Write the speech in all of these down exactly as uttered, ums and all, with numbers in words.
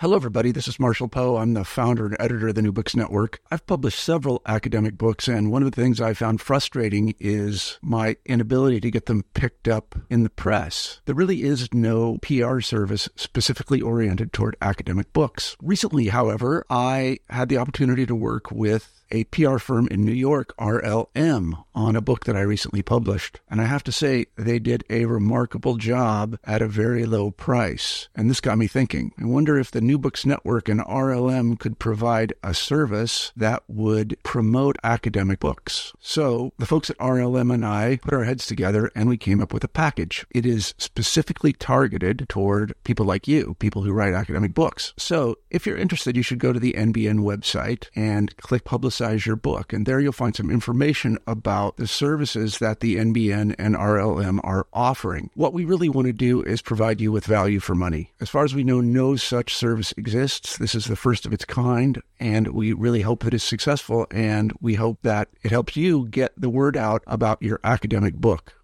Hello, everybody. This is Marshall Poe. I'm the founder and editor of the New Books Network. I've published several academic books, and one of the things I found frustrating is my inability to get them picked up in the press. There really is no P R service specifically oriented toward academic books. Recently, however, I had the opportunity to work with a P R firm in New York, R L M, on a book that I recently published. And I have to say, they did a remarkable job at a very low price. And this got me thinking. I wonder if the New Books Network and R L M could provide a service that would promote academic books. So the folks at R L M and I put our heads together and we came up with a package. It is specifically targeted toward people like you, people who write academic books. So if you're interested, you should go to the N B N website and click Publicize your book. And there you'll find some information about the services that the N B N and R L M are offering. What we really want to do is provide you with value for money. As far as we know, no such service exists. This is the first of its kind, and we really hope that it's successful, and we hope that it helps you get the word out about your academic book.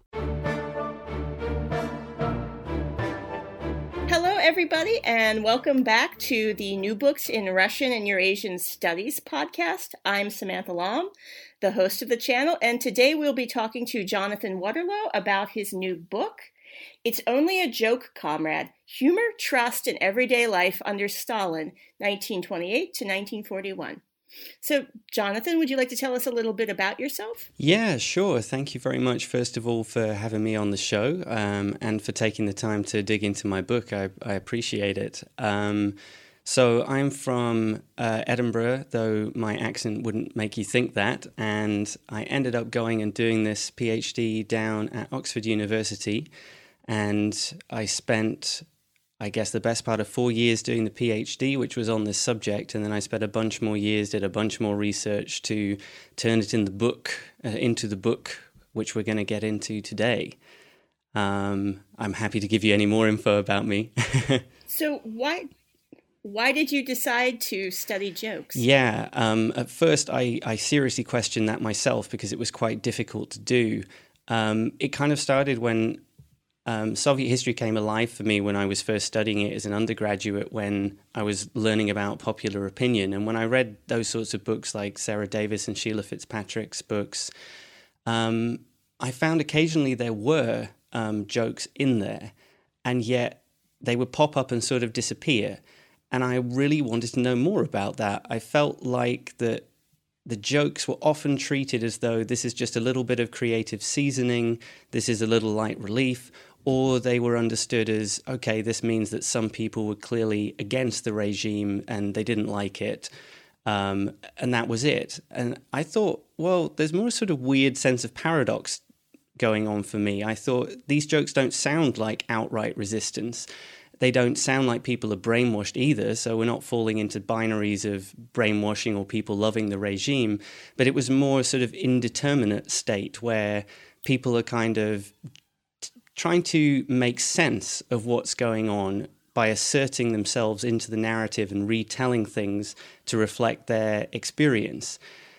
Everybody, and welcome back to the New Books in Russian and Eurasian Studies podcast. I'm Samantha Lom, the host of the channel, and today we'll be talking to Jonathan Waterlow about his new book, It's Only a Joke, Comrade, Humor, Trust, and Everyday Life Under Stalin, nineteen twenty-eight to nineteen forty-one. So, Jonathan, would you like to tell us a little bit about yourself? Yeah, sure. Thank you very much, first of all, for having me on the show um, and for taking the time to dig into my book. I, I appreciate it. Um, so I'm from uh, Edinburgh, though my accent wouldn't make you think that. And I ended up going and doing this PhD down at Oxford University. And I spent... I guess the best part of four years doing the PhD, which was on this subject, and then I spent a bunch more years, did a bunch more research to turn it in the book, uh, into the book, which we're going to get into today. Um, I'm happy to give you any more info about me. So why why did you decide to study jokes? Yeah, um, at first I, I seriously questioned that myself because it was quite difficult to do. Um, it kind of started when Um, Soviet history came alive for me when I was first studying it as an undergraduate, when I was learning about popular opinion. And when I read those sorts of books like Sarah Davis and Sheila Fitzpatrick's books, um, I found occasionally there were um, jokes in there, and yet they would pop up and sort of disappear. And I really wanted to know more about that. I felt like that the jokes were often treated as though this is just a little bit of creative seasoning, this is a little light relief, or they were understood as, okay, this means that some people were clearly against the regime and they didn't like it, um, and that was it. And I thought, well, there's more sort of weird sense of paradox going on for me. I thought these jokes don't sound like outright resistance. They don't sound like people are brainwashed either, so we're not falling into binaries of brainwashing or people loving the regime, but it was more sort of indeterminate state where people are kind of t- trying to make sense of what's going on by asserting themselves into the narrative and retelling things to reflect their experience.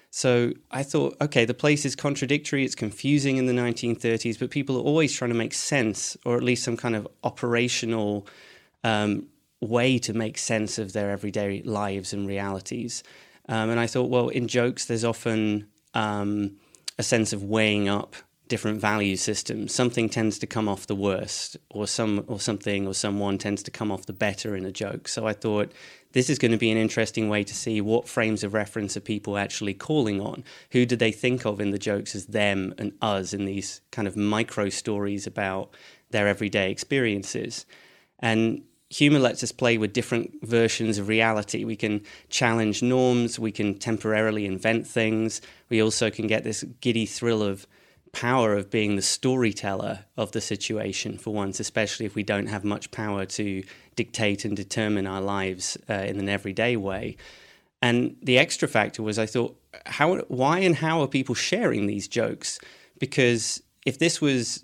So I thought, okay, the place is contradictory, it's confusing in the nineteen thirties, but people are always trying to make sense, or at least some kind of operational um, way to make sense of their everyday lives and realities. Um, and I thought, well, in jokes, there's often um, a sense of weighing up different value systems. Something tends to come off the worst, or some, or something, or someone tends to come off the better in a joke. So I thought this is going to be an interesting way to see what frames of reference are people actually calling on. Who do they think of in the jokes as them and us in these kind of micro stories about their everyday experiences? And humor lets us play with different versions of reality. We can challenge norms, we can temporarily invent things. We also can get this giddy thrill of power of being the storyteller of the situation for once, especially if we don't have much power to dictate and determine our lives uh, in an everyday way. And the extra factor was, I thought, how, why and how are people sharing these jokes? Because if this was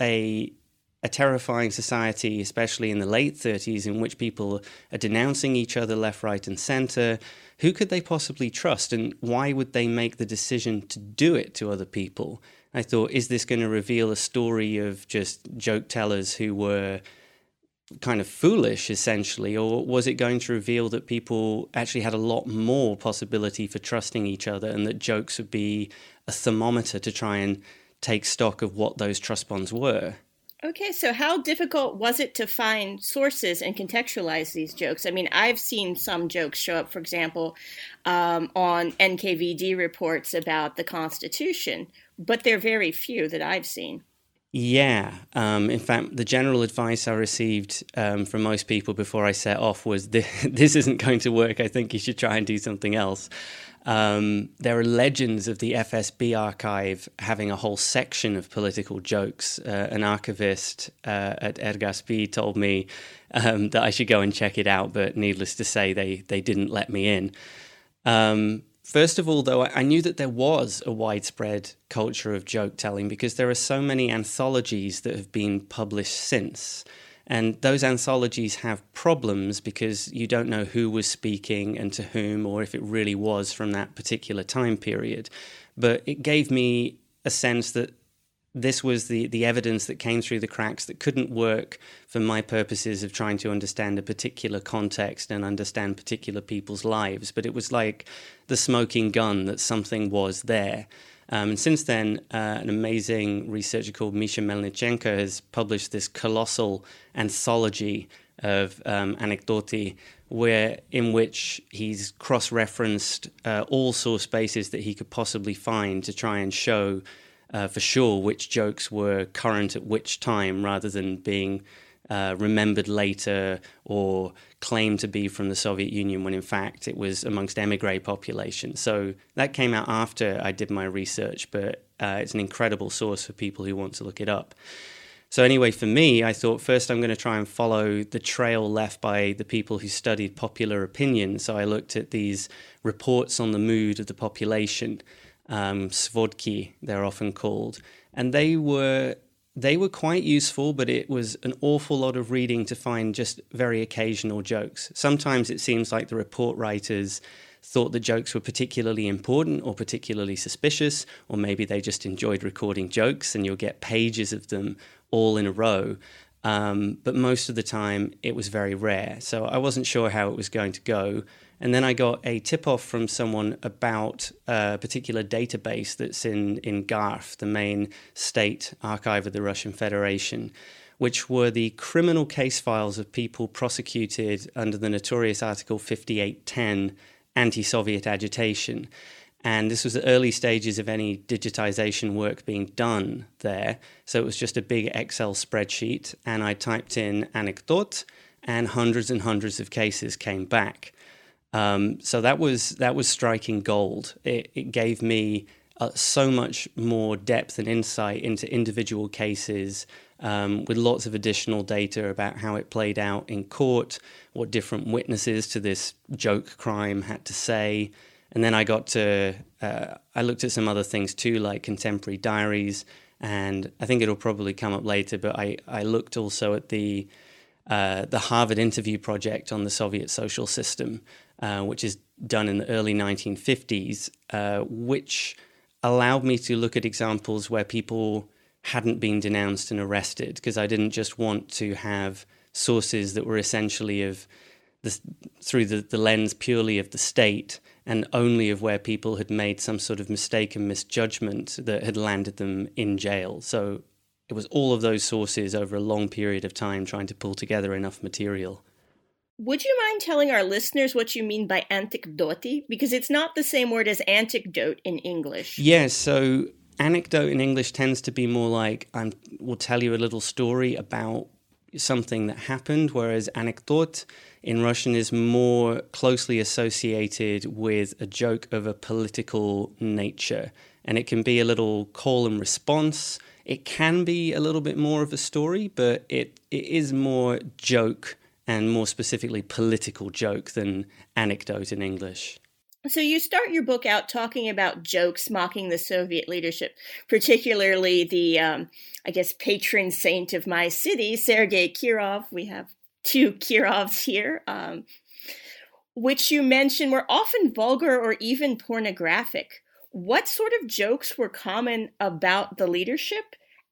a a terrifying society, especially in the late thirties, in which people are denouncing each other left, right, and center, who could they possibly trust? And why would they make the decision to do it to other people? I thought, is this going to reveal a story of just joke tellers who were kind of foolish, essentially, or was it going to reveal that people actually had a lot more possibility for trusting each other, and that jokes would be a thermometer to try and take stock of what those trust bonds were? Okay, so how difficult was it to find sources and contextualize these jokes? I mean, I've seen some jokes show up, for example, um, on N K V D reports about the Constitution, but they're very few that I've seen. Yeah. Um, in fact, the general advice I received um, from most people before I set off was, this isn't going to work. I think you should try and do something else. Um, there are legends of the F S B archive having a whole section of political jokes. Uh, an archivist uh, at Ergaspi told me um, that I should go and check it out, but needless to say, they, they didn't let me in. Um, first of all, though, I knew that there was a widespread culture of joke telling because there are so many anthologies that have been published since. And those anthologies have problems because you don't know who was speaking and to whom, or if it really was from that particular time period. But it gave me a sense that this was the, the evidence that came through the cracks that couldn't work for my purposes of trying to understand a particular context and understand particular people's lives. But it was like the smoking gun that something was there. Um, and since then, uh, an amazing researcher called Misha Melnichenko has published this colossal anthology of um, anecdoti, where in which he's cross-referenced uh, all source bases that he could possibly find to try and show uh, for sure which jokes were current at which time, rather than being Uh, remembered later or claimed to be from the Soviet Union when in fact it was amongst emigre population. So that came out after I did my research, but uh, it's an incredible source for people who want to look it up. So anyway, for me, I thought first I'm going to try and follow the trail left by the people who studied popular opinion. So I looked at these reports on the mood of the population, um, svodki, they're often called, and they were They were quite useful, but it was an awful lot of reading to find just very occasional jokes. Sometimes it seems like the report writers thought the jokes were particularly important or particularly suspicious, or maybe they just enjoyed recording jokes and you'll get pages of them all in a row. Um, but most of the time it was very rare. So I wasn't sure how it was going to go. And then I got a tip-off from someone about a particular database that's in, in GARF, the main state archive of the Russian Federation, which were the criminal case files of people prosecuted under the notorious Article fifty-eight ten anti-Soviet agitation. And this was the early stages of any digitization work being done there. So it was just a big Excel spreadsheet, and I typed in anecdote, and hundreds and hundreds of cases came back. Um, so that was that was striking gold. It, it gave me uh, so much more depth and insight into individual cases, um, with lots of additional data about how it played out in court, what different witnesses to this joke crime had to say. And then I got to, uh, I looked at some other things too, like contemporary diaries, and I think it'll probably come up later, but I, I looked also at the uh, the Harvard Interview Project on the Soviet social system, uh, which is done in the early nineteen fifties, uh, which allowed me to look at examples where people hadn't been denounced and arrested, because I didn't just want to have sources that were essentially of the, through the, the lens purely of the state, and only of where people had made some sort of mistake and misjudgment that had landed them in jail. So it was all of those sources over a long period of time trying to pull together enough material. Would you mind telling our listeners what you mean by anecdoti? Because it's not the same word as anecdote in English. Yes, so anecdote in English tends to be more like, I will tell you a little story about something that happened, whereas anecdote in Russian is more closely associated with a joke of a political nature. And it can be a little call and response. It can be a little bit more of a story, but it, it is more joke and more specifically political joke than anecdote in English. So you start your book out talking about jokes mocking the Soviet leadership, particularly the, um, I guess, patron saint of my city, Sergei Kirov. We have two Kirovs here, um, which you mentioned were often vulgar or even pornographic. What sort of jokes were common about the leadership?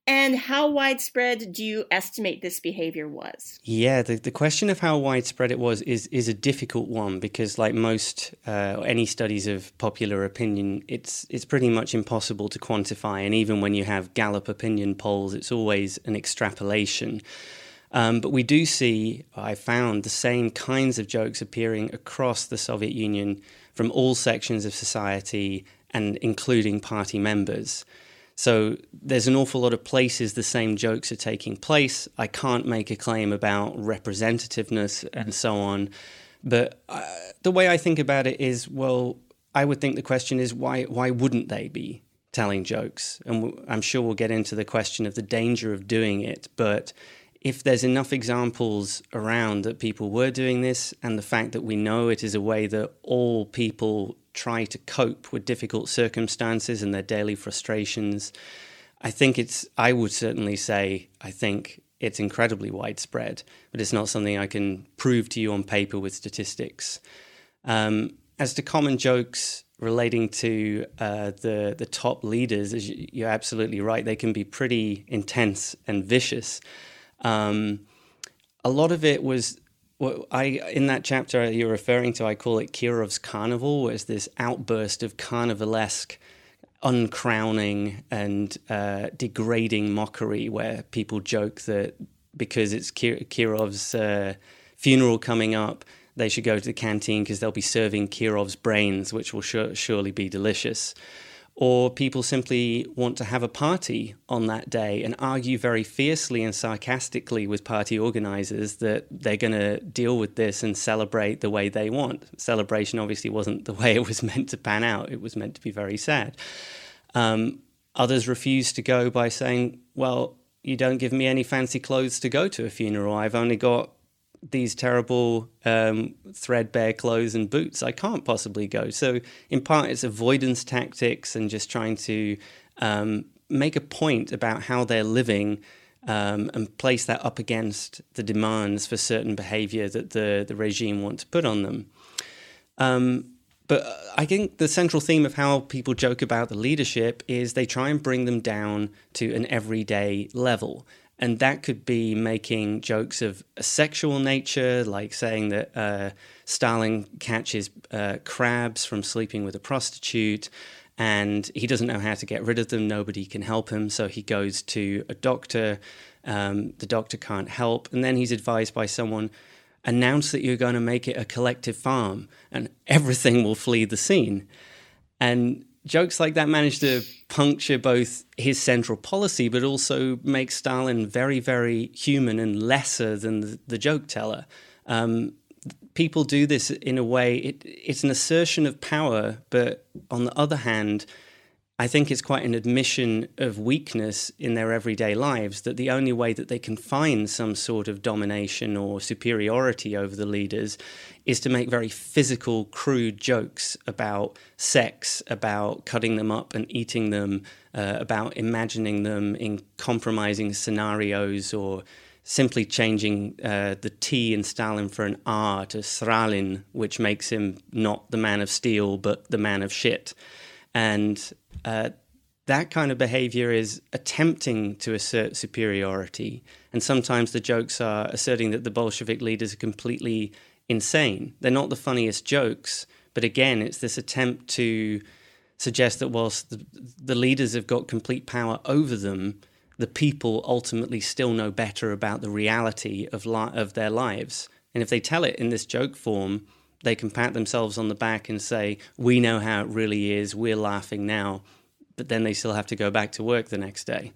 And how widespread do you estimate this behavior was? Yeah, the, the question of how widespread it was is is a difficult one because, like most uh, any studies of popular opinion, it's it's pretty much impossible to quantify. And even when you have Gallup opinion polls, it's always an extrapolation. Um, but we do see, I found, the same kinds of jokes appearing across the Soviet Union from all sections of society and including party members. So there's an awful lot of places the same jokes are taking place. I can't make a claim about representativeness and so on. But uh, the way I think about it is, well, I would think the question is, why why wouldn't they be telling jokes? And w- I'm sure we'll get into the question of the danger of doing it. But if there's enough examples around that people were doing this, and the fact that we know it is a way that all people try to cope with difficult circumstances and their daily frustrations, I think it's, I would certainly say, I think it's incredibly widespread, but it's not something I can prove to you on paper with statistics. Um, as to common jokes relating to uh, the, the top leaders, as you, you're absolutely right, they can be pretty intense and vicious. Um, a lot of it was, what I in that chapter you're referring to, I call it Kirov's Carnival, where it's this outburst of carnivalesque, uncrowning and uh, degrading mockery, where people joke that because it's Kirov's uh, funeral coming up, they should go to the canteen because they'll be serving Kirov's brains, which will sure, surely be delicious. Or people simply want to have a party on that day and argue very fiercely and sarcastically with party organizers that they're going to deal with this and celebrate the way they want. Celebration obviously wasn't the way it was meant to pan out. It was meant to be very sad. Um, others refuse to go by saying, well, you don't give me any fancy clothes to go to a funeral. I've only got these terrible um, threadbare clothes and boots. I can't possibly go. So in part, it's avoidance tactics and just trying to um, make a point about how they're living um, and place that up against the demands for certain behavior that the, the regime want to put on them. Um, but I think the central theme of how people joke about the leadership is they try and bring them down to an everyday level. And that could be making jokes of a sexual nature, like saying that uh, Stalin catches uh, crabs from sleeping with a prostitute, and he doesn't know how to get rid of them. Nobody can help him, so he goes to a doctor. Um, the doctor can't help, and then he's advised by someone, announce that you're going to make it a collective farm, and everything will flee the scene. And jokes like that manage to puncture both his central policy, but also make Stalin very, very human and lesser than the, the joke teller. Um, people do this in a way, it, it's an assertion of power, but on the other hand, I think it's quite an admission of weakness in their everyday lives, that the only way that they can find some sort of domination or superiority over the leaders is to make very physical, crude jokes about sex, about cutting them up and eating them, uh, about imagining them in compromising scenarios, or simply changing uh, the T in Stalin for an R to Sralin, which makes him not the man of steel, but the man of shit. And Uh, that kind of behavior is attempting to assert superiority. And sometimes the jokes are asserting that the Bolshevik leaders are completely insane. They're not the funniest jokes, but again, it's this attempt to suggest that whilst the, the leaders have got complete power over them, the people ultimately still know better about the reality of li- of their lives. And if they tell it in this joke form, they can pat themselves on the back and say, we know how it really is, we're laughing now, but then they still have to go back to work the next day.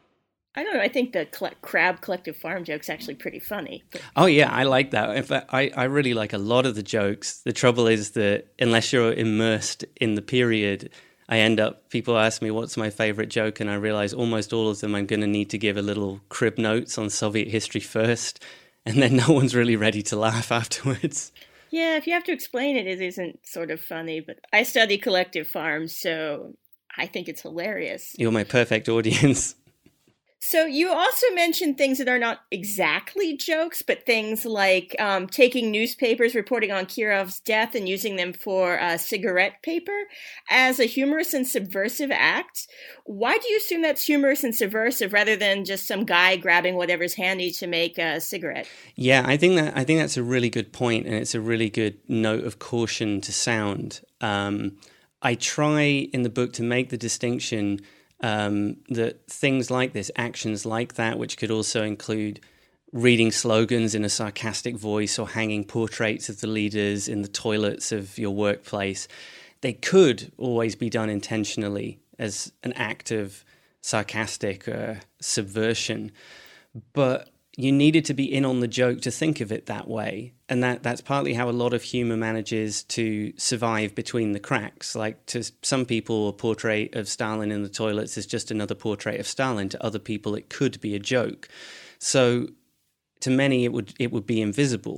I don't know, I think the cl- crab collective farm joke's actually pretty funny. But... Oh yeah, I like that. In fact, I, I really like a lot of the jokes. The trouble is that unless you're immersed in the period, I end up, people ask me what's my favorite joke, and I realize almost all of them I'm going to need to give a little crib notes on Soviet history first, and then no one's really ready to laugh afterwards. Yeah, if you have to explain it, it isn't sort of funny, but I study collective farms, so I think it's hilarious. You're my perfect audience. So you also mentioned things that are not exactly jokes, but things like um, taking newspapers reporting on Kirov's death and using them for uh, cigarette paper as a humorous and subversive act. Why do you assume that's humorous and subversive rather than just some guy grabbing whatever's handy to make a cigarette? Yeah, I think that I think that's a really good point, and it's a really good note of caution to sound. Um, I try in the book to make the distinction Um, that things like this, actions like that, which could also include reading slogans in a sarcastic voice or hanging portraits of the leaders in the toilets of your workplace, they could always be done intentionally as an act of sarcastic uh, subversion. But you needed to be in on the joke to think of it that way. And that, that's partly how a lot of humor manages to survive between the cracks. Like, to some people, a portrait of Stalin in the toilets is just another portrait of Stalin. To other people, it could be a joke. So to many, it would it would be invisible.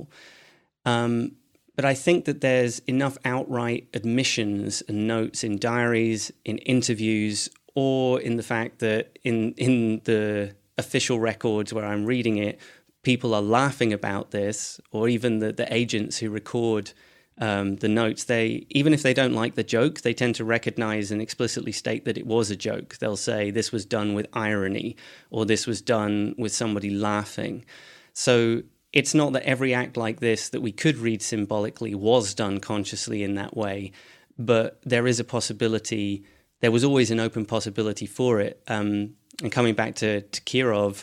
Um, but I think that there's enough outright admissions and notes in diaries, in interviews, or in the fact that in in the official records where I'm reading it, people are laughing about this, or even the, the agents who record um, the notes, they, even if they don't like the joke, they tend to recognize and explicitly state that it was a joke. They'll say this was done with irony, or this was done with somebody laughing. So it's not that every act like this that we could read symbolically was done consciously in that way, but there is a possibility, there was always an open possibility for it. Um, And coming back to, to Kirov,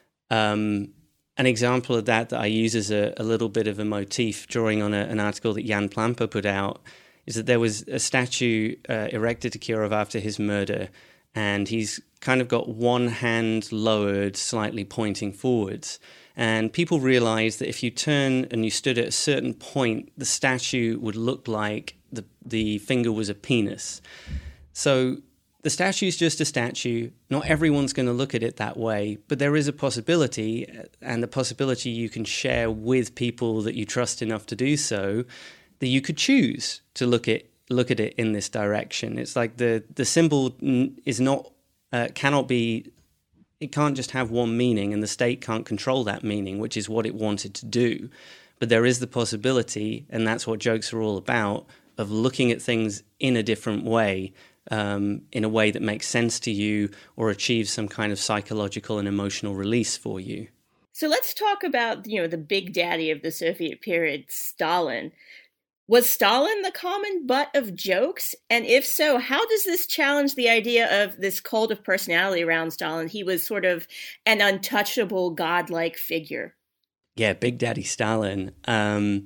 um, an example of that that I use as a, a little bit of a motif, drawing on a, an article that Jan Plamper put out, is that there was a statue uh, erected to Kirov after his murder, and he's kind of got one hand lowered, slightly pointing forwards. And people realized that if you turn and you stood at a certain point, the statue would look like the, the finger was a penis. So the statue is just a statue. Not everyone's going to look at it that way, but there is a possibility, and the possibility you can share with people that you trust enough to do so, that you could choose to look at look at it in this direction. It's like the the symbol is not uh, cannot be. It can't just have one meaning, and the state can't control that meaning, which is what it wanted to do. But there is the possibility, and that's what jokes are all about, of looking at things in a different way. Um, in a way that makes sense to you or achieves some kind of psychological and emotional release for you. So let's talk about, you know, the big daddy of the Soviet period, Stalin. Was Stalin the common butt of jokes? And if so, how does this challenge the idea of this cult of personality around Stalin? He was sort of an untouchable, godlike figure. Yeah, Big Daddy Stalin. Um,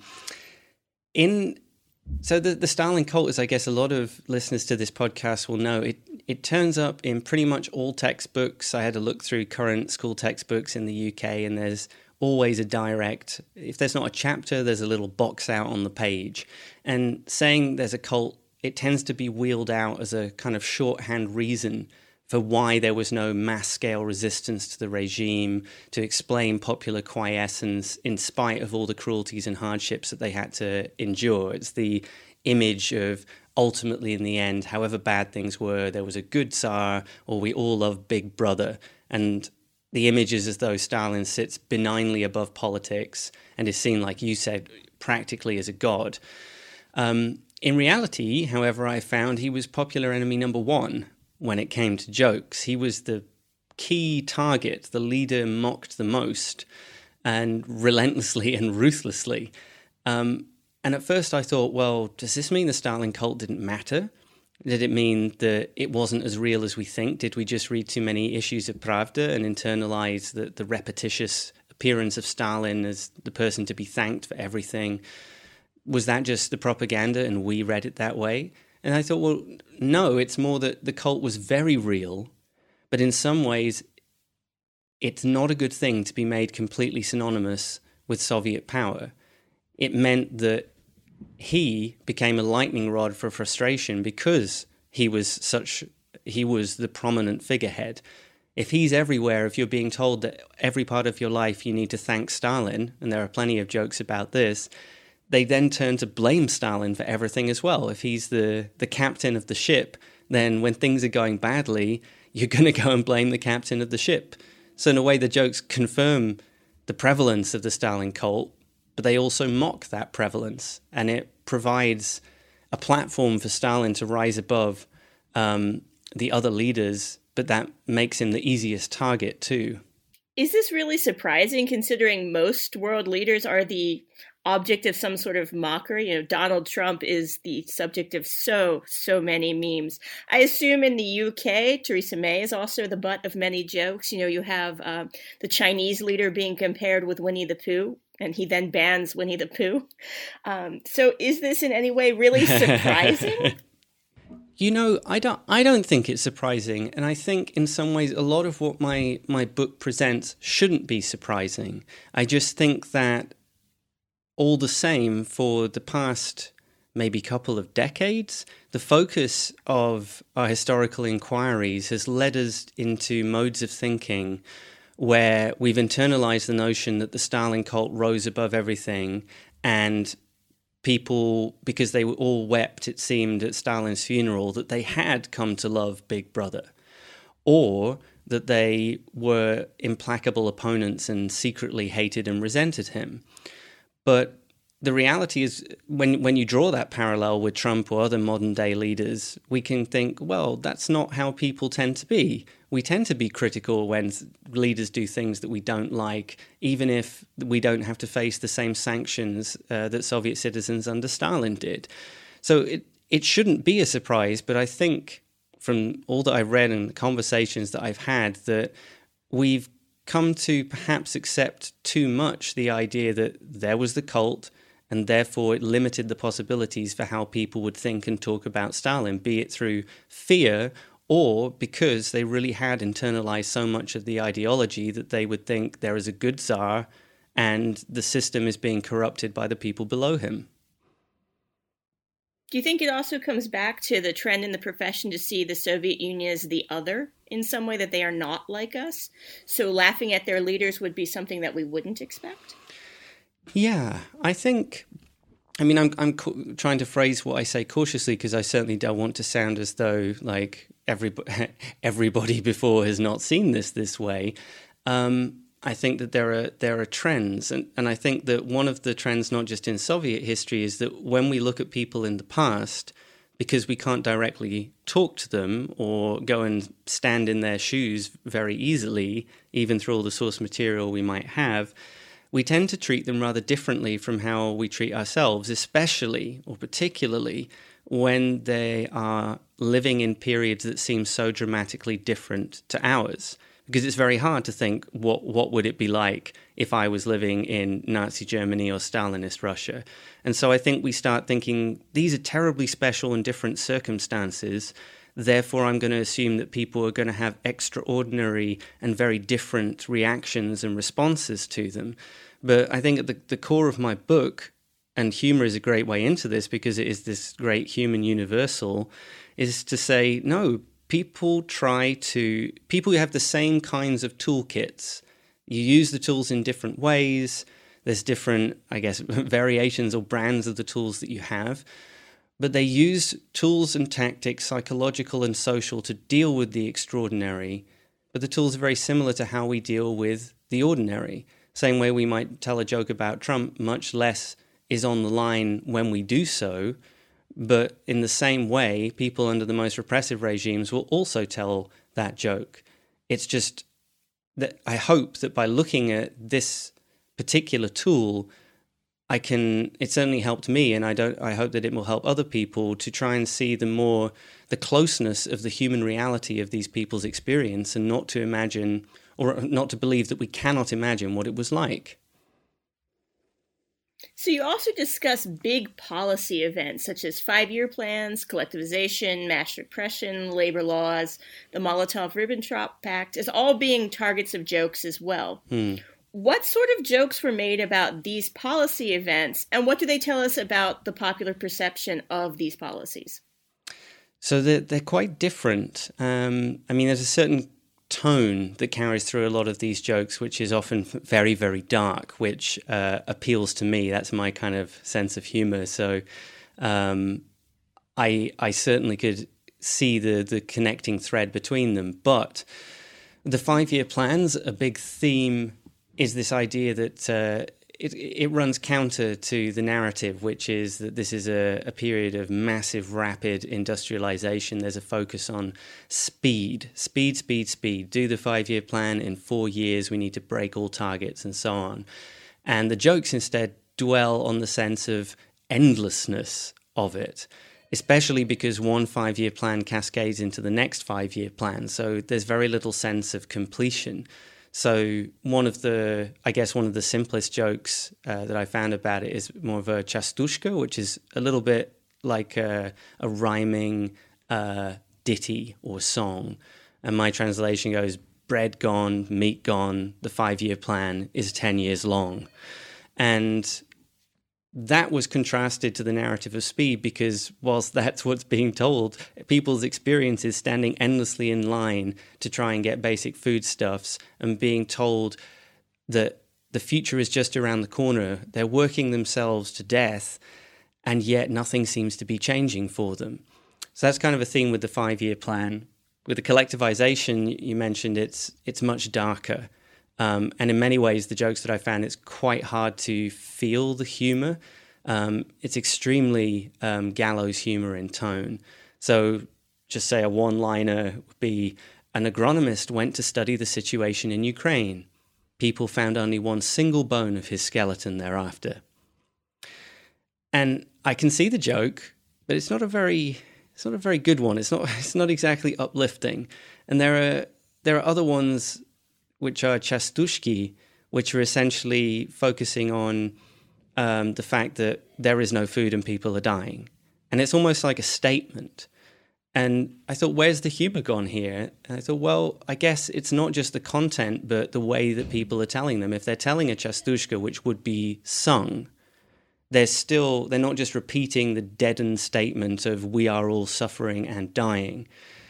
in So the, the Stalin cult, as I guess a lot of listeners to this podcast will know, it, it turns up in pretty much all textbooks. I had to look through current school textbooks in the U K, and there's always a direct, if there's not a chapter, there's a little box out on the page. And saying there's a cult, it tends to be wheeled out as a kind of shorthand reason for why there was no mass-scale resistance to the regime, to explain popular quiescence in spite of all the cruelties and hardships that they had to endure. It's the image of ultimately, in the end, however bad things were, there was a good Tsar, or we all love Big Brother. And the image is as though Stalin sits benignly above politics and is seen, like you said, practically as a god. Um, in reality, however, I found he was popular enemy number one. When it came to jokes, he was the key target, the leader mocked the most, and relentlessly and ruthlessly. Um, and at first I thought, well, does this mean the Stalin cult didn't matter? Did it mean that it wasn't as real as we think? Did we just read too many issues of Pravda and internalize the, the repetitious appearance of Stalin as the person to be thanked for everything? Was that just the propaganda and we read it that way? And I thought, well, no, it's more that the cult was very real, but in some ways, it's not a good thing to be made completely synonymous with Soviet power. It meant that he became a lightning rod for frustration because he was such, he was the prominent figurehead. If he's everywhere, if you're being told that every part of your life you need to thank Stalin, and there are plenty of jokes about this, they then turn to blame Stalin for everything as well. If he's the, the captain of the ship, then when things are going badly, you're going to go and blame the captain of the ship. So in a way, the jokes confirm the prevalence of the Stalin cult, but they also mock that prevalence, and it provides a platform for Stalin to rise above um, the other leaders, but that makes him the easiest target too. Is this really surprising, considering most world leaders are the object of some sort of mockery? You know, Donald Trump is the subject of so, so many memes. I assume in the U K, Theresa May is also the butt of many jokes. You know, you have uh, the Chinese leader being compared with Winnie the Pooh, and he then bans Winnie the Pooh. Um, so is this in any way really surprising? You know, I don't I don't think it's surprising. And I think in some ways a lot of what my, my book presents shouldn't be surprising. I just think that all the same, for the past maybe couple of decades, the focus of our historical inquiries has led us into modes of thinking where we've internalized the notion that the Stalin cult rose above everything, and people, because they all wept, it seemed, at Stalin's funeral, that they had come to love Big Brother, or that they were implacable opponents and secretly hated and resented him. But the reality is, when when you draw that parallel with Trump or other modern day leaders, we can think, well, that's not how people tend to be. We tend to be critical when leaders do things that we don't like, even if we don't have to face the same sanctions uh, that Soviet citizens under Stalin did. So it, it shouldn't be a surprise, but I think from all that I've read and the conversations that I've had, that we've come to perhaps accept too much the idea that there was the cult, and therefore it limited the possibilities for how people would think and talk about Stalin, be it through fear or because they really had internalized so much of the ideology that they would think there is a good Tsar and the system is being corrupted by the people below him. Do you think it also comes back to the trend in the profession to see the Soviet Union as the other in some way, that they are not like us? So laughing at their leaders would be something that we wouldn't expect? Yeah, I think, I mean, I'm I'm co- trying to phrase what I say cautiously, because I certainly don't want to sound as though like everybody, everybody before has not seen this this way. Um, I think that there are there are trends, and, and I think that one of the trends, not just in Soviet history, is that when we look at people in the past, because we can't directly talk to them or go and stand in their shoes very easily, even through all the source material we might have, we tend to treat them rather differently from how we treat ourselves, especially or particularly when they are living in periods that seem so dramatically different to ours. Because it's very hard to think, what what would it be like if I was living in Nazi Germany or Stalinist Russia? And so I think we start thinking, these are terribly special and different circumstances. Therefore, I'm going to assume that people are going to have extraordinary and very different reactions and responses to them. But I think at the, the core of my book, and humor is a great way into this because it is this great human universal, is to say, no, people try to, people have the same kinds of toolkits. You use the tools in different ways. There's different, I guess, variations or brands of the tools that you have. But they use tools and tactics, psychological and social, to deal with the extraordinary. But the tools are very similar to how we deal with the ordinary. Same way we might tell a joke about Trump, much less is on the line when we do so. But in the same way, people under the most repressive regimes will also tell that joke. It's just that I hope that by looking at this particular tool, I can, it certainly helped me, and I don't, I hope that it will help other people to try and see the more, the closeness of the human reality of these people's experience, and not to imagine, or not to believe that we cannot imagine what it was like. So you also discuss big policy events such as five-year plans, collectivization, mass repression, labor laws, the Molotov-Ribbentrop Pact as all being targets of jokes as well. Hmm. What sort of jokes were made about these policy events, and what do they tell us about the popular perception of these policies? So they're, they're quite different. Um, I mean, there's a certain tone that carries through a lot of these jokes, which is often very, very dark, which uh, appeals to me. That's my kind of sense of humor. So um, I I certainly could see the the connecting thread between them. But The five-year plans, a big theme is this idea that uh, it, it runs counter to the narrative, which is that this is a, a period of massive, rapid industrialization. There's a focus on speed, speed, speed, speed. Do the five-year plan in four years. We need to break all targets and so on. And the jokes instead dwell on the sense of endlessness of it, especially because one five-year plan cascades into the next five-year plan. So there's very little sense of completion. So one of the, I guess one of the simplest jokes uh, that I found about it is more of a chastushka, which is a little bit like a, a rhyming uh, ditty or song. And my translation goes, bread gone, meat gone, the five-year plan is ten years long. And that was contrasted to the narrative of speed, because whilst that's what's being told, people's experience is standing endlessly in line to try and get basic foodstuffs and being told that the future is just around the corner. They're working themselves to death, and yet nothing seems to be changing for them. So that's kind of a theme with the five-year plan. With the collectivization, you mentioned it's it's much darker. Um, and in many ways, the jokes that I found, it's quite hard to feel the humor. Um, it's extremely um, gallows humor in tone. So just say a one-liner would be, an agronomist went to study the situation in Ukraine. People found only one single bone of his skeleton thereafter. And I can see the joke, but it's not a very it's not a very good one. It's not it's not exactly uplifting. And there are there are other ones which are chastushki, which are essentially focusing on um, the fact that there is no food and people are dying. And it's almost like a statement. And I thought, where's the humor gone here? And I thought, well, I guess it's not just the content, but the way that people are telling them. If they're telling a chastushka, which would be sung, they're still, they're not just repeating the deadened statement of we are all suffering and dying.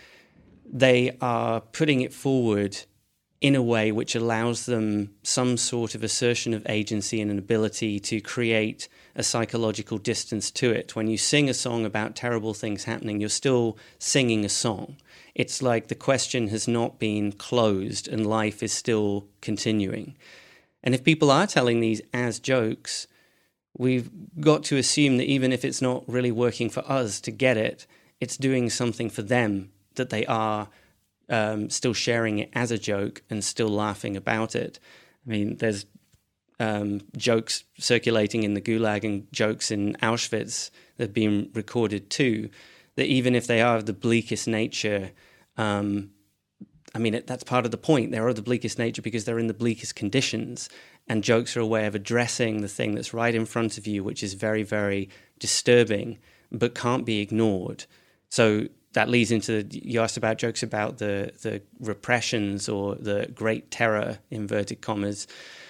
They are putting it forward in a way which allows them some sort of assertion of agency and an ability to create a psychological distance to it. When you sing a song about terrible things happening, you're still singing a song. It's like the question has not been closed and life is still continuing. And if people are telling these as jokes, we've got to assume that even if it's not really working for us to get it, it's doing something for them, that they are Um, still sharing it as a joke and still laughing about it. I mean, there's um, jokes circulating in the Gulag and jokes in Auschwitz that have been recorded too, that even if they are of the bleakest nature, um, I mean, it, that's part of the point. They're of the bleakest nature because they're in the bleakest conditions, and jokes are a way of addressing the thing that's right in front of you, which is very, very disturbing, but can't be ignored. So that leads into, you asked about jokes about the, the repressions or the Great Terror, inverted commas.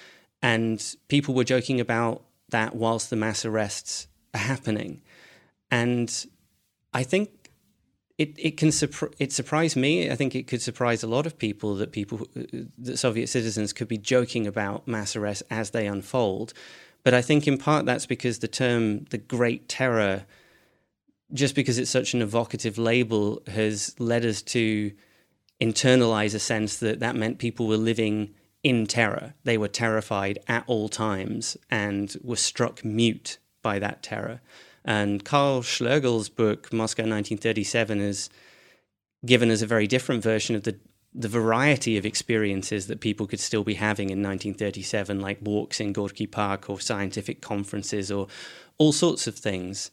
And people were joking about that whilst the mass arrests are happening. And I think it it can surpri- it surprised me. I think it could surprise a lot of people that people, that Soviet citizens could be joking about mass arrests as they unfold. But I think in part that's because the term, the Great Terror, just because it's such an evocative label, has led us to internalize a sense that that meant people were living in terror. They were terrified at all times and were struck mute by that terror. And Karl Schlegel's book, Moscow nineteen thirty-seven, has given us a very different version of the, the variety of experiences that people could still be having in nineteen thirty-seven, like walks in Gorky Park or scientific conferences or all sorts of things.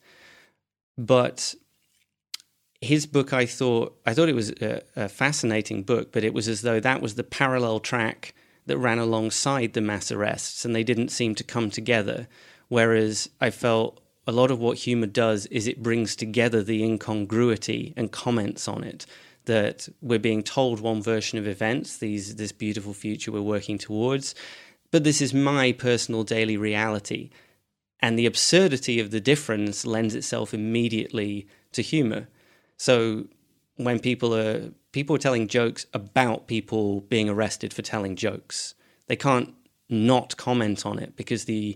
But his book, I thought, I thought it was a, a fascinating book, but it was as though that was the parallel track that ran alongside the mass arrests, and they didn't seem to come together. Whereas I felt a lot of what humor does is it brings together the incongruity and comments on it, that we're being told one version of events, these this beautiful future we're working towards, but this is my personal daily reality. And the absurdity of the difference lends itself immediately to humor. So when people are people are telling jokes about people being arrested for telling jokes, they can't not comment on it because the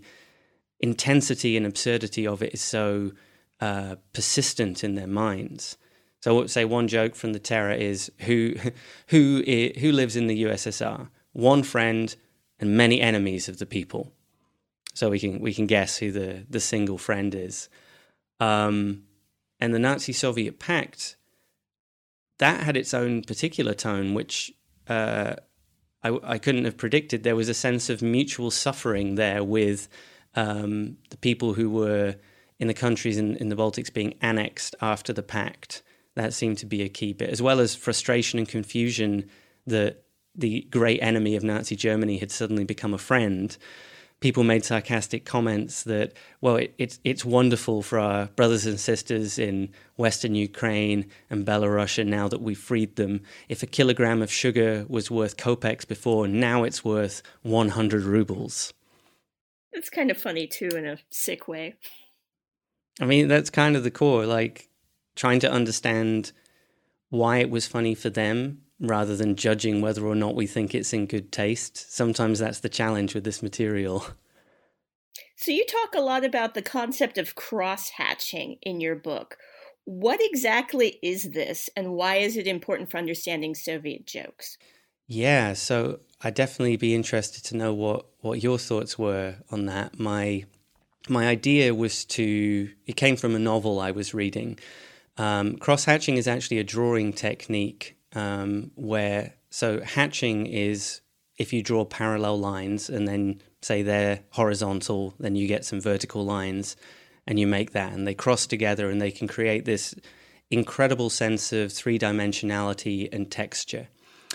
intensity and absurdity of it is so uh, persistent in their minds. So say one joke from the Terror is who who who lives in the U S S R? One friend and many enemies of the people. So we can we can guess who the, the single friend is. Um, and the Nazi-Soviet pact, that had its own particular tone, which uh, I, I couldn't have predicted. There was a sense of mutual suffering there with um, the people who were in the countries in, in the Baltics being annexed after the pact. That seemed to be a key bit, as well as frustration and confusion that the great enemy of Nazi Germany had suddenly become a friend. People made sarcastic comments that, well, it, it's it's wonderful for our brothers and sisters in Western Ukraine and Belarus now that we've freed them. If a kilogram of sugar was worth kopecks before, now it's worth one hundred rubles. It's kind of funny, too, in a sick way. I mean, that's kind of the core, like trying to understand why it was funny for them rather than judging whether or not we think it's in good taste. Sometimes that's the challenge with this material. So you talk a lot about the concept of cross-hatching in your book. What exactly is this, and why is it important for understanding Soviet jokes? Yeah, so I'd definitely be interested to know what, what your thoughts were on that. My my idea was to, it came from a novel I was reading. Um, cross-hatching is actually a drawing technique um, where, so hatching is if you draw parallel lines and then say they're horizontal, then you get some vertical lines and you make that and they cross together and they can create this incredible sense of three-dimensionality and texture.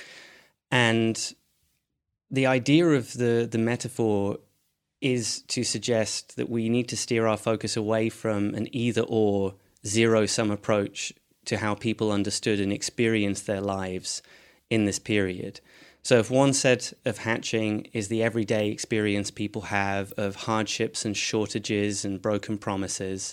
And the idea of the, the metaphor is to suggest that we need to steer our focus away from an either-or, zero-sum approach to how people understood and experienced their lives in this period. So if one set of hatching is the everyday experience people have of hardships and shortages and broken promises,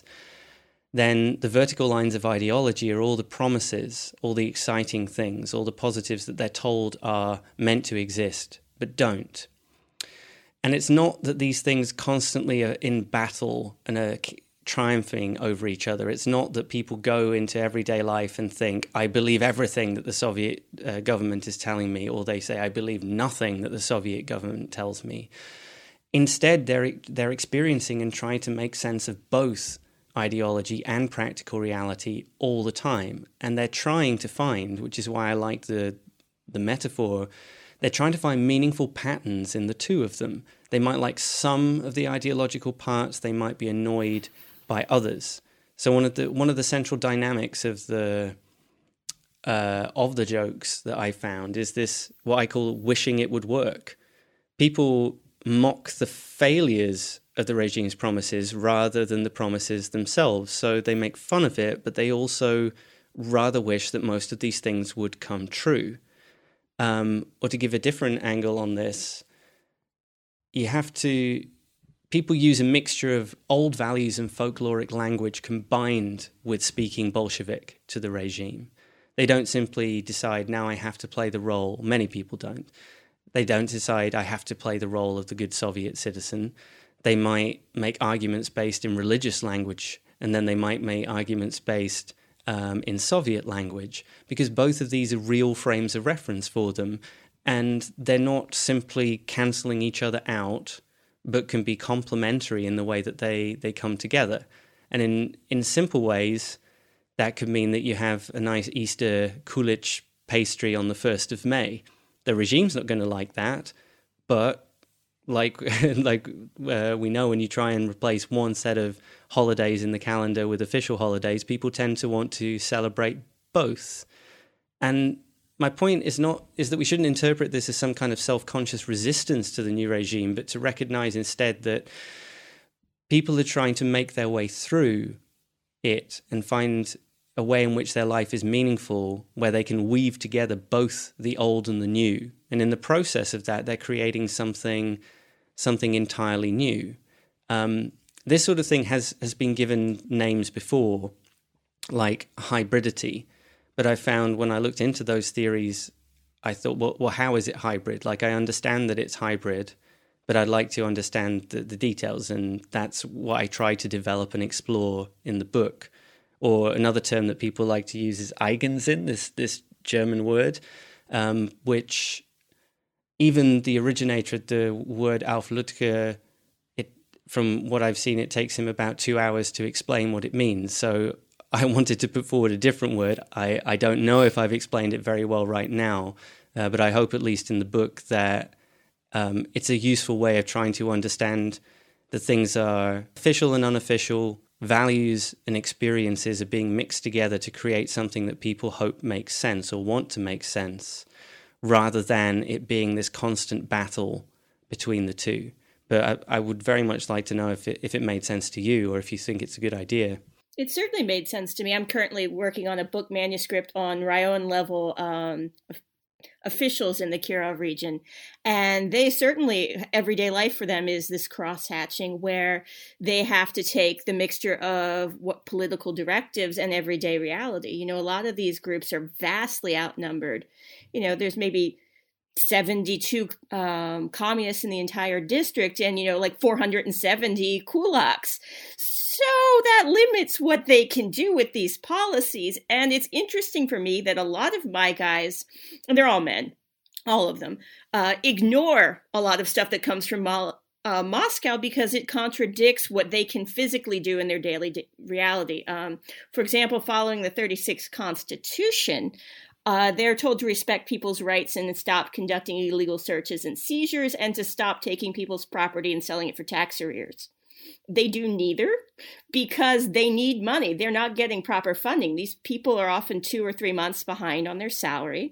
then the vertical lines of ideology are all the promises, all the exciting things, all the positives that they're told are meant to exist, but don't. And it's not that these things constantly are in battle and are triumphing over each other. It's not that people go into everyday life and think, I believe everything that the Soviet uh, government is telling me, or they say, I believe nothing that the Soviet government tells me. Instead, they're they're experiencing and trying to make sense of both ideology and practical reality all the time. And they're trying to find, which is why I like the the metaphor, they're trying to find meaningful patterns in the two of them. They might like some of the ideological parts, they might be annoyed by others. So one of the one of the central dynamics of the uh, of the jokes that I found is this, what I call wishing it would work. People mock the failures of the regime's promises rather than the promises themselves. So they make fun of it, but they also rather wish that most of these things would come true. Um, or to give a different angle on this, you have to, people use a mixture of old values and folkloric language combined with speaking Bolshevik to the regime. They don't simply decide, now I have to play the role, many people don't. They don't decide, I have to play the role of the good Soviet citizen. They might make arguments based in religious language, and then they might make arguments based Um, in Soviet language, because both of these are real frames of reference for them, and they're not simply cancelling each other out, but can be complementary in the way that they, they come together. And in, in simple ways, that could mean that you have a nice Easter kulich pastry on the first of May. The regime's not going to like that, but like like uh, we know, when you try and replace one set of holidays in the calendar with official holidays, people tend to want to celebrate both. And my point is not is that we shouldn't interpret this as some kind of self-conscious resistance to the new regime, but to recognize instead that people are trying to make their way through it and find a way in which their life is meaningful, where they can weave together both the old and the new. And in the process of that, they're creating something something entirely new. Um, this sort of thing has, has been given names before, like hybridity. But I found when I looked into those theories, I thought, well, well how is it hybrid? Like, I understand that it's hybrid, but I'd like to understand the, the details. And that's what I try to develop and explore in the book. or another term that people like to use is Eigensinn, this this German word, um, which even the originator of the word, Alf Lüdtke, it, from what I've seen, it takes him about two hours to explain what it means. So I wanted to put forward a different word. I, I don't know if I've explained it very well right now, uh, but I hope at least in the book that um, it's a useful way of trying to understand that things are official and unofficial, values and experiences are being mixed together to create something that people hope makes sense or want to make sense, rather than it being this constant battle between the two. But I, I would very much like to know if it, if it made sense to you, or if you think it's a good idea. It certainly made sense to me. I'm currently working on a book manuscript on Rayón level um, officials in the Kirov region. And they certainly, everyday life for them is this cross-hatching where they have to take the mixture of what political directives and everyday reality. You know, a lot of these groups are vastly outnumbered. You know, there's maybe seventy-two um, communists in the entire district and, you know, like four hundred seventy kulaks. So that limits what they can do with these policies. And it's interesting for me that a lot of my guys, and they're all men, all of them, uh, ignore a lot of stuff that comes from Mo- uh, Moscow because it contradicts what they can physically do in their daily di- reality. Um, for example, following the thirty-sixth Constitution, Uh, they're told to respect people's rights and stop conducting illegal searches and seizures and to stop taking people's property and selling it for tax arrears. They do neither because they need money. They're not getting proper funding. These people are often two or three months behind on their salary,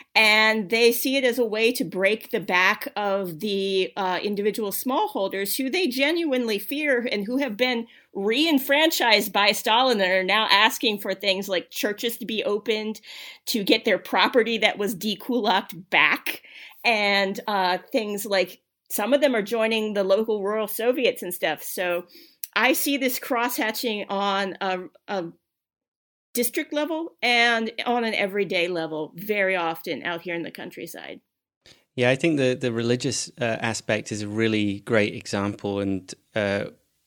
and they see it as a way to break the back of the uh, individual smallholders who they genuinely fear and who have been re-enfranchised by Stalin and are now asking for things like churches to be opened, to get their property that was dekulaked back, and uh, things like some of them are joining the local rural Soviets and stuff. So I see this cross-hatching on a, a district level and on an everyday level very often out here in the countryside. Yeah, I think the, the religious uh, aspect is a really great example, and uh,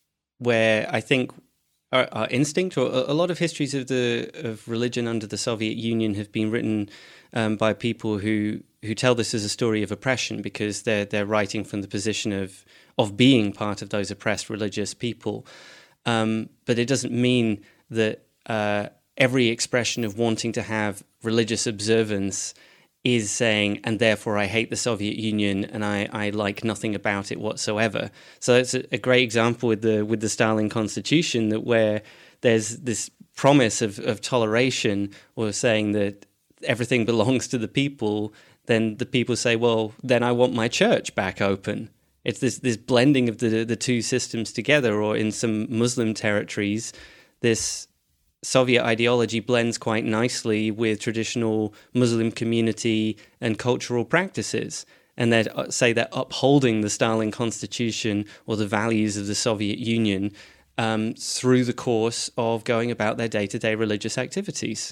where I think our, our instinct, or a, a lot of histories of the of religion under the Soviet Union have been written um, by people who who tell this as a story of oppression because they're they're writing from the position of of being part of those oppressed religious people. Um, but it doesn't mean that uh, every expression of wanting to have religious observance is saying, and therefore I hate the Soviet Union and I, I like nothing about it whatsoever. So it's a, a great example with the with the Stalin Constitution, that where there's this promise of, of toleration, or saying that everything belongs to the people, then the people say, well, then I want my church back open. It's this this blending of the the two systems together, or in some Muslim territories, this Soviet ideology blends quite nicely with traditional Muslim community and cultural practices. And they say they're upholding the Stalin Constitution or the values of the Soviet Union um, through the course of going about their day-to-day religious activities.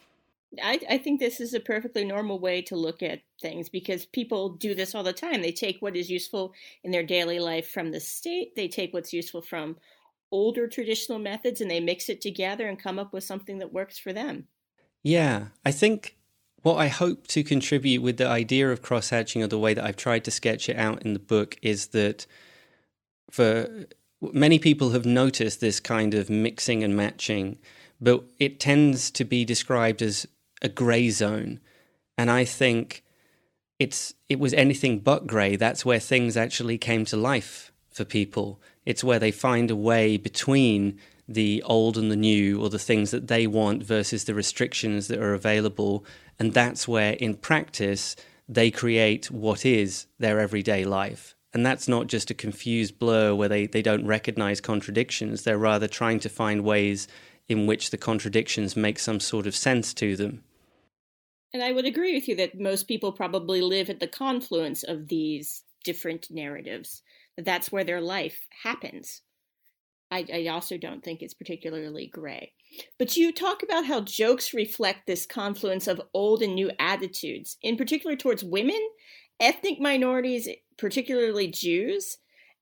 I, I think this is a perfectly normal way to look at things because people do this all the time. They take what is useful in their daily life from the state. They take what's useful from older traditional methods and they mix it together and come up with something that works for them. Yeah, I think what I hope to contribute with the idea of cross-hatching, or the way that I've tried to sketch it out in the book, is that for many people have noticed this kind of mixing and matching, but it tends to be described as a grey zone. And I think it's it was anything but grey. That's where things actually came to life for people. It's where they find a way between the old and the new, or the things that they want versus the restrictions that are available. And that's where, in practice, they create what is their everyday life. And that's not just a confused blur where they, they don't recognize contradictions. They're rather trying to find ways in which the contradictions make some sort of sense to them. And I would agree with you that most people probably live at the confluence of these different narratives. That's where their life happens. I, I also don't think it's particularly gray. But you talk about how jokes reflect this confluence of old and new attitudes, in particular towards women, ethnic minorities, particularly Jews,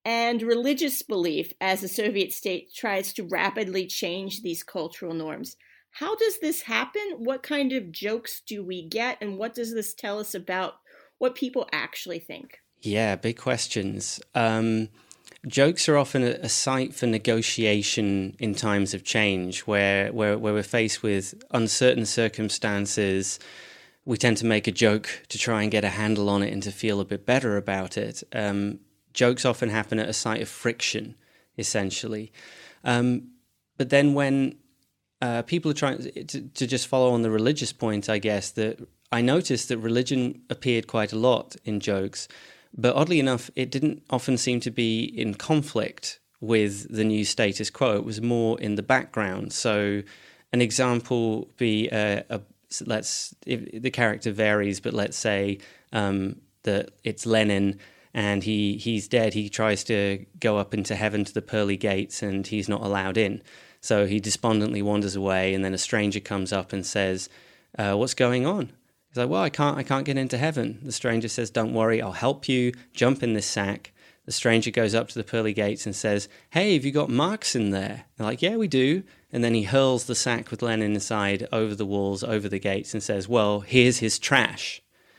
and religious belief as the Soviet state tries to rapidly change these cultural norms. How does this happen? What kind of jokes do we get? And what does this tell us about what people actually think? Yeah, big questions. Um, jokes are often a, a site for negotiation in times of change, where, where, where we're faced with uncertain circumstances. We tend to make a joke to try and get a handle on it and to feel a bit better about it. Um, jokes often happen at a site of friction, essentially. Um, but then when uh, people are trying to, to just follow on the religious point, I guess, that I noticed that religion appeared quite a lot in jokes, but oddly enough, it didn't often seem to be in conflict with the new status quo. It was more in the background. So an example would be a, a let's, if the character varies, but let's say um, that it's Lenin and he, he's dead. He tries to go up into heaven to the pearly gates and he's not allowed in. So he despondently wanders away, and then a stranger comes up and says, uh, what's going on? He's like, well, I can't, I can't get into heaven. The stranger says, don't worry, I'll help you. Jump in this sack. The stranger goes up to the pearly gates and says, hey, have you got Marx in there? They're like, yeah, we do. And then he hurls the sack with Lenin inside over the walls, over the gates, and says, well, here's his trash.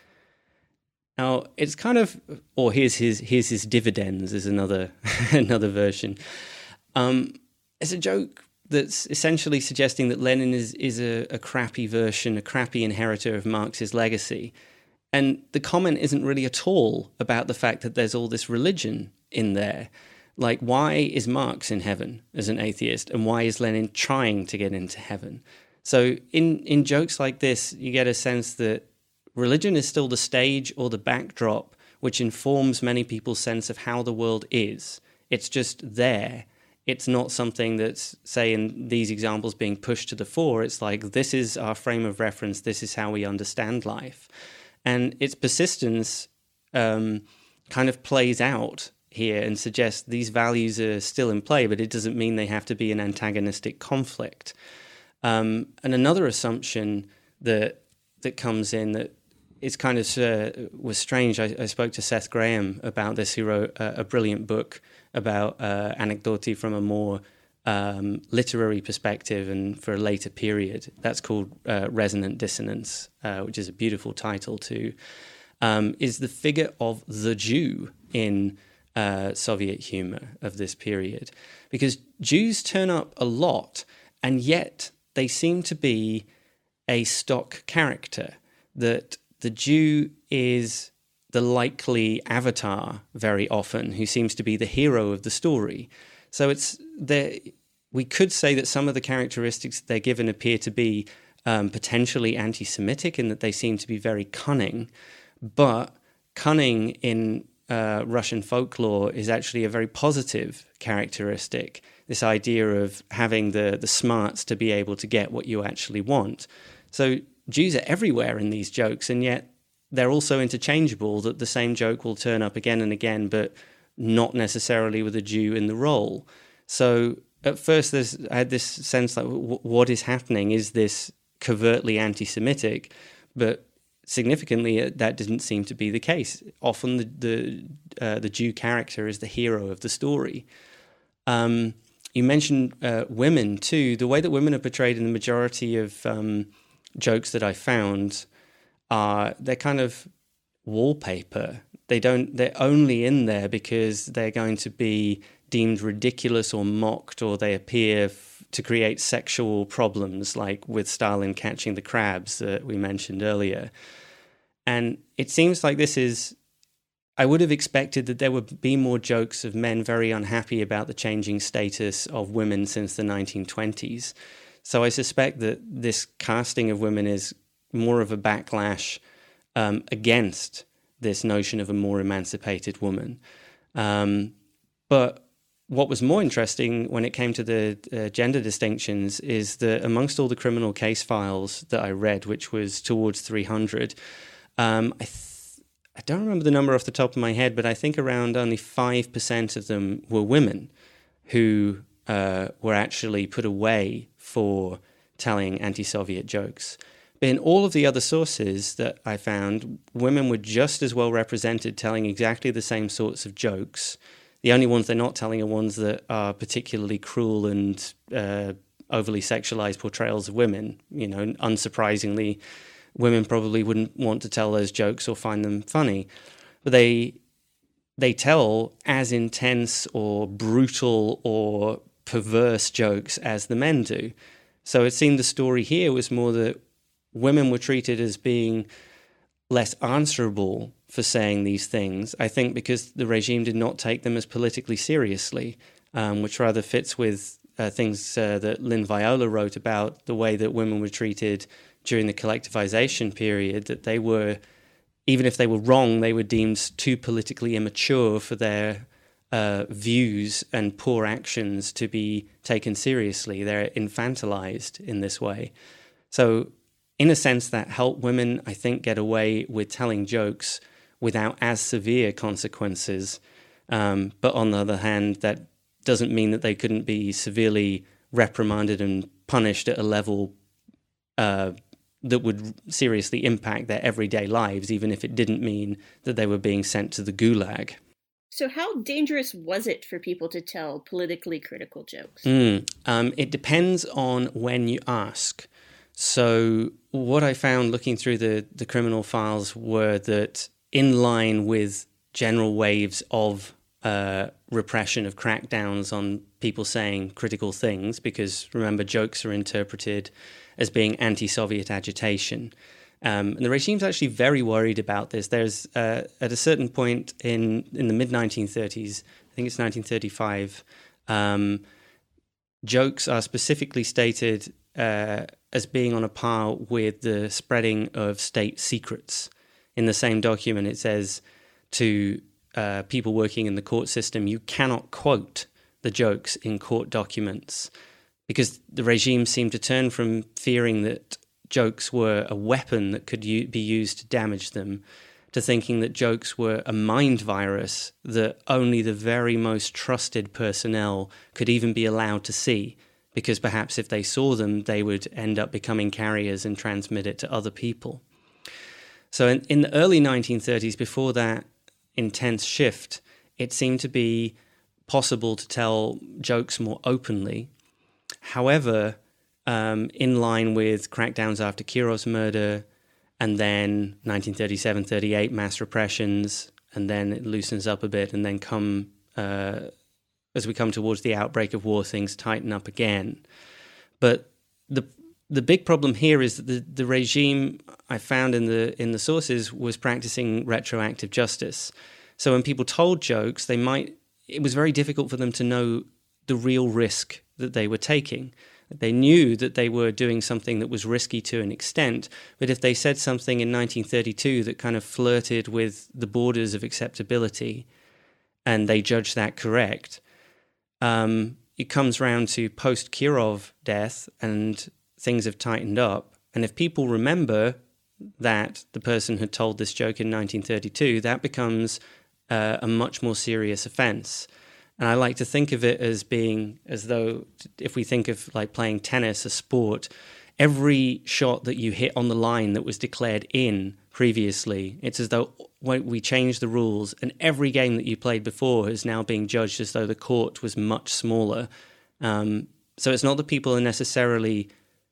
Now, it's kind of, or here's his here's his dividends is another another version. Um, it's a joke that's essentially suggesting that Lenin is, is a, a crappy version, a crappy inheritor of Marx's legacy. And the comment isn't really at all about the fact that there's all this religion in there. Like, why is Marx in heaven as an atheist? And why is Lenin trying to get into heaven? So in, in jokes like this, you get a sense that religion is still the stage or the backdrop which informs many people's sense of how the world is. It's just there. It's not something that's, say, in these examples being pushed to the fore. It's like, this is our frame of reference. This is how we understand life. And its persistence um, kind of plays out here and suggests these values are still in play, but it doesn't mean they have to be an antagonistic conflict. Um, and another assumption that that comes in that is kind of uh, was strange. I, I spoke to Seth Graham about this, who wrote a, a brilliant book about uh, anecdote from a more um, literary perspective and for a later period. That's called uh, Resonant Dissonance, uh, which is a beautiful title too, um, is the figure of the Jew in uh, Soviet humor of this period. Because Jews turn up a lot, and yet they seem to be a stock character, that the Jew is the likely avatar very often, who seems to be the hero of the story. So it's there. We could say that some of the characteristics they're given appear to be um, potentially anti-Semitic, in that they seem to be very cunning. But cunning in uh, Russian folklore is actually a very positive characteristic. This idea of having the the smarts to be able to get what you actually want. So Jews are everywhere in these jokes, and yet they're also interchangeable, that the same joke will turn up again and again, but not necessarily with a Jew in the role. So at first there's, I had this sense like, w- what is happening? Is this covertly anti-Semitic? But significantly, that didn't seem to be the case. Often the the, uh, the Jew character is the hero of the story. Um, you mentioned uh, women too. The way that women are portrayed in the majority of um, jokes that I found are, they're kind of wallpaper. They don't, they're only in there because they're going to be deemed ridiculous or mocked, or they appear f- to create sexual problems, like with Stalin catching the crabs that we mentioned earlier. And it seems like this is, I would have expected that there would be more jokes of men very unhappy about the changing status of women since the nineteen twenties. So I suspect that this casting of women is more of a backlash um, against this notion of a more emancipated woman. Um, but what was more interesting when it came to the uh, gender distinctions is that amongst all the criminal case files that I read, which was towards three hundred, um, I, th- I don't remember the number off the top of my head, but I think around only five percent of them were women who uh, were actually put away for telling anti-Soviet jokes. But in all of the other sources that I found, women were just as well represented, telling exactly the same sorts of jokes. The only ones they're not telling are ones that are particularly cruel and uh, overly sexualized portrayals of women. You know, unsurprisingly, women probably wouldn't want to tell those jokes or find them funny. But they they tell as intense or brutal or perverse jokes as the men do. So it seemed the story here was more that women were treated as being less answerable for saying these things, I think because the regime did not take them as politically seriously, um, which rather fits with uh, things uh, that Lynn Viola wrote about the way that women were treated during the collectivization period, that they were, even if they were wrong, they were deemed too politically immature for their uh, views and poor actions to be taken seriously. They're infantilized in this way. So in a sense, that helped women, I think, get away with telling jokes without as severe consequences. Um, but on the other hand, that doesn't mean that they couldn't be severely reprimanded and punished at a level uh, that would seriously impact their everyday lives, even if it didn't mean that they were being sent to the gulag. So how dangerous was it for people to tell politically critical jokes? Mm, um, it depends on when you ask. So what I found looking through the, the criminal files were that in line with general waves of uh, repression of crackdowns on people saying critical things, because remember, jokes are interpreted as being anti-Soviet agitation. Um, and the regime's actually very worried about this. There's, uh, at a certain point in, in the mid nineteen thirties, I think it's nineteen thirty-five, um, jokes are specifically stated uh, as being on a par with the spreading of state secrets. In the same document, it says to uh, people working in the court system, you cannot quote the jokes in court documents, because the regime seemed to turn from fearing that jokes were a weapon that could u- be used to damage them, to thinking that jokes were a mind virus that only the very most trusted personnel could even be allowed to see, because perhaps if they saw them, they would end up becoming carriers and transmit it to other people. So in, in the early nineteen thirties, before that intense shift, it seemed to be possible to tell jokes more openly. However, um, in line with crackdowns after Kirov's murder, and then nineteen thirty-seven thirty-eight mass repressions, and then it loosens up a bit, and then come uh, as we come towards the outbreak of war, things tighten up again. But the the big problem here is that the, the regime, I found in the in the sources, was practicing retroactive justice. So when people told jokes, they might it was very difficult for them to know the real risk that they were taking. They knew that they were doing something that was risky to an extent, but if they said something in nineteen thirty-two that kind of flirted with the borders of acceptability, and they judged that correct, um, it comes round to post-Kirov death, and things have tightened up. And if people remember that the person had told this joke in nineteen thirty-two, that becomes uh, a much more serious offense. And I like to think of it as being as though, if we think of like playing tennis, a sport, every shot that you hit on the line that was declared in previously, it's as though we changed the rules, and every game that you played before is now being judged as though the court was much smaller. Um, so it's not that people are necessarily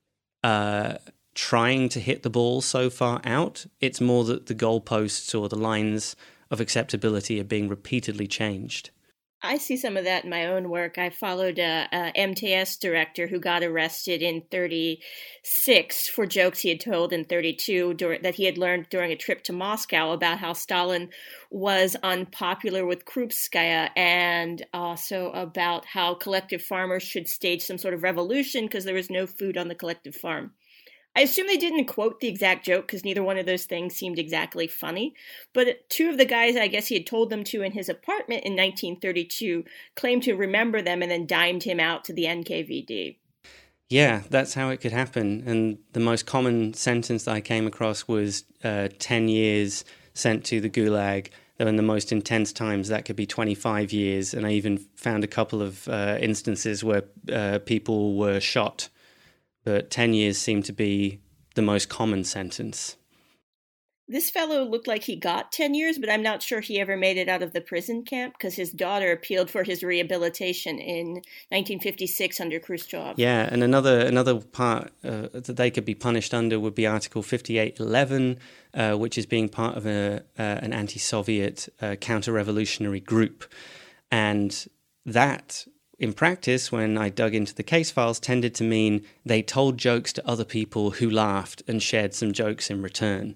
uh, trying to hit the ball so far out. It's more that the goalposts or the lines of acceptability are being repeatedly changed. I see some of that in my own work. I followed a, a M T S director who got arrested in thirty-six for jokes he had told in thirty-two during, that he had learned during a trip to Moscow about how Stalin was unpopular with Krupskaya, and also about how collective farmers should stage some sort of revolution because there was no food on the collective farm. I assume they didn't quote the exact joke because neither one of those things seemed exactly funny. But two of the guys I guess he had told them to in his apartment in nineteen thirty-two claimed to remember them and then dimed him out to the N K V D. Yeah, that's how it could happen. And the most common sentence that I came across was uh, ten years sent to the Gulag. Though in the most intense times, that could be twenty-five years. And I even found a couple of uh, instances where uh, people were shot. But ten years seemed to be the most common sentence. this fellow looked like he got ten years, but I'm not sure he ever made it out of the prison camp because his daughter appealed for his rehabilitation in nineteen fifty-six under Khrushchev. Yeah, and another another part uh, that they could be punished under would be Article fifty-eight eleven, uh, which is being part of a, uh, an anti-Soviet uh, counter-revolutionary group. And that, in practice, when I dug into the case files, tended to mean they told jokes to other people who laughed and shared some jokes in return.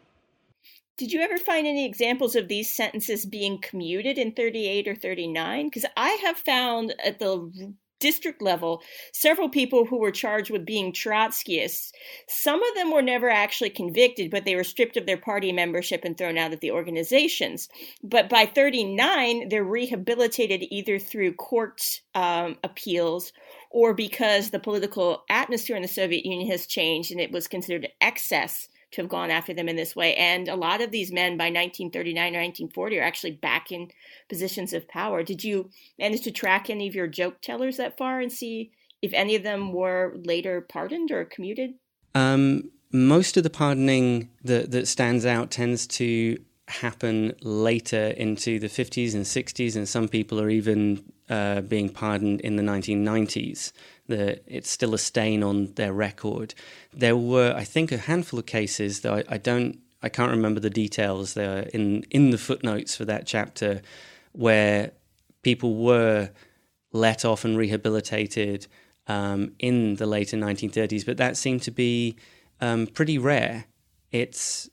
Did you ever find any examples of these sentences being commuted in thirty-eight or thirty-nine? Because I have found at the district level several people who were charged with being Trotskyists. Some of them were never actually convicted, but they were stripped of their party membership and thrown out of the organizations. But by thirty-nine, they're rehabilitated either through court um, appeals or because the political atmosphere in the Soviet Union has changed and it was considered excess to have gone after them in this way. And a lot of these men by nineteen thirty-nine or nineteen forty are actually back in positions of power. Did you manage to track any of your joke tellers that far and see if any of them were later pardoned or commuted? Um, most of the pardoning that, that stands out tends to happen later into the fifties and sixties, and some people are even uh, being pardoned in the nineteen nineties. The, it's still a stain on their record. There were, I think, a handful of cases, though I, I don't, I can't remember the details. They're in in the footnotes for that chapter, where people were let off and rehabilitated um, in the later nineteen thirties, but that seemed to be um, pretty rare. It's,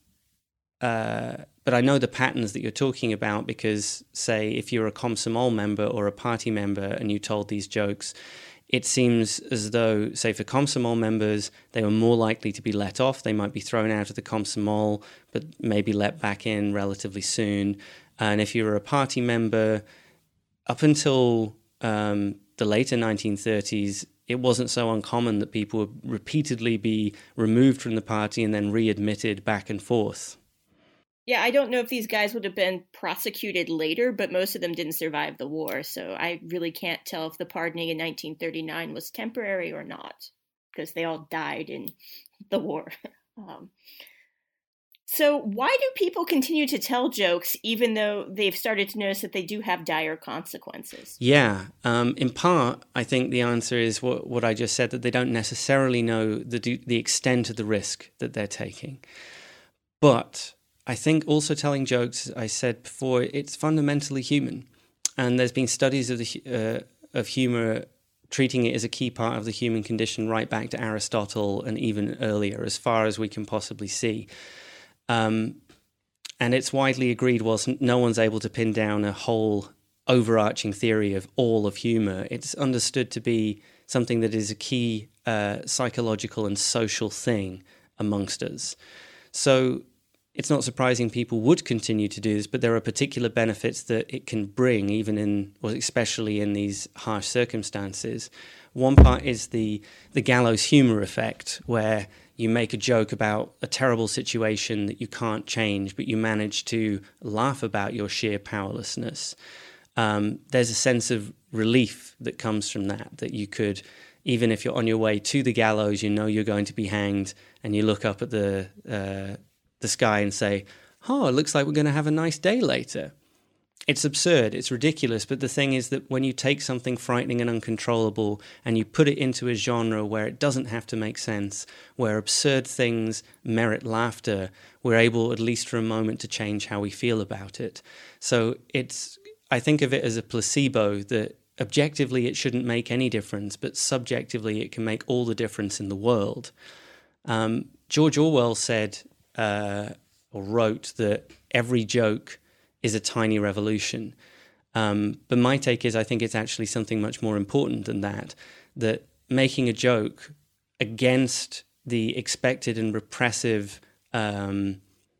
uh, but I know the patterns that you're talking about because, say, if you're a Komsomol member or a party member and you told these jokes, it seems as though, say, for Komsomol members, they were more likely to be let off. They might be thrown out of the Komsomol, but maybe let back in relatively soon. And if you were a party member, up until um, the later nineteen thirties, it wasn't so uncommon that people would repeatedly be removed from the party and then readmitted back and forth. Yeah, I don't know if these guys would have been prosecuted later, but most of them didn't survive the war. So I really can't tell if the pardoning in nineteen thirty-nine was temporary or not, because they all died in the war. um, so why do people continue to tell jokes even though they've started to notice that they do have dire consequences? Yeah, um, in part, I think the answer is what, what I just said, that they don't necessarily know the the extent of the risk that they're taking. But I think also telling jokes, as I said before, it's fundamentally human. And there's been studies of the uh, of humor treating it as a key part of the human condition right back to Aristotle and even earlier, as far as we can possibly see. Um, and it's widely agreed, whilst no one's able to pin down a whole overarching theory of all of humor, it's understood to be something that is a key uh, psychological and social thing amongst us. So it's not surprising people would continue to do this, but there are particular benefits that it can bring, even in, or especially in these harsh circumstances. One part is the the gallows humor effect, where you make a joke about a terrible situation that you can't change, but you manage to laugh about your sheer powerlessness. Um, there's a sense of relief that comes from that, that you could, even if you're on your way to the gallows, you know you're going to be hanged, and you look up at the uh, the sky and say, oh, it looks like we're going to have a nice day later. It's absurd, it's ridiculous, but the thing is that when you take something frightening and uncontrollable and you put it into a genre where it doesn't have to make sense, where absurd things merit laughter, we're able, at least for a moment, to change how we feel about it. So it's, I think of it as a placebo, that objectively it shouldn't make any difference, but subjectively it can make all the difference in the world. Um, George Orwell said, uh, or wrote, that every joke is a tiny revolution. Um, but my take is I think it's actually something much more important than that, that making a joke against the expected and repressive um,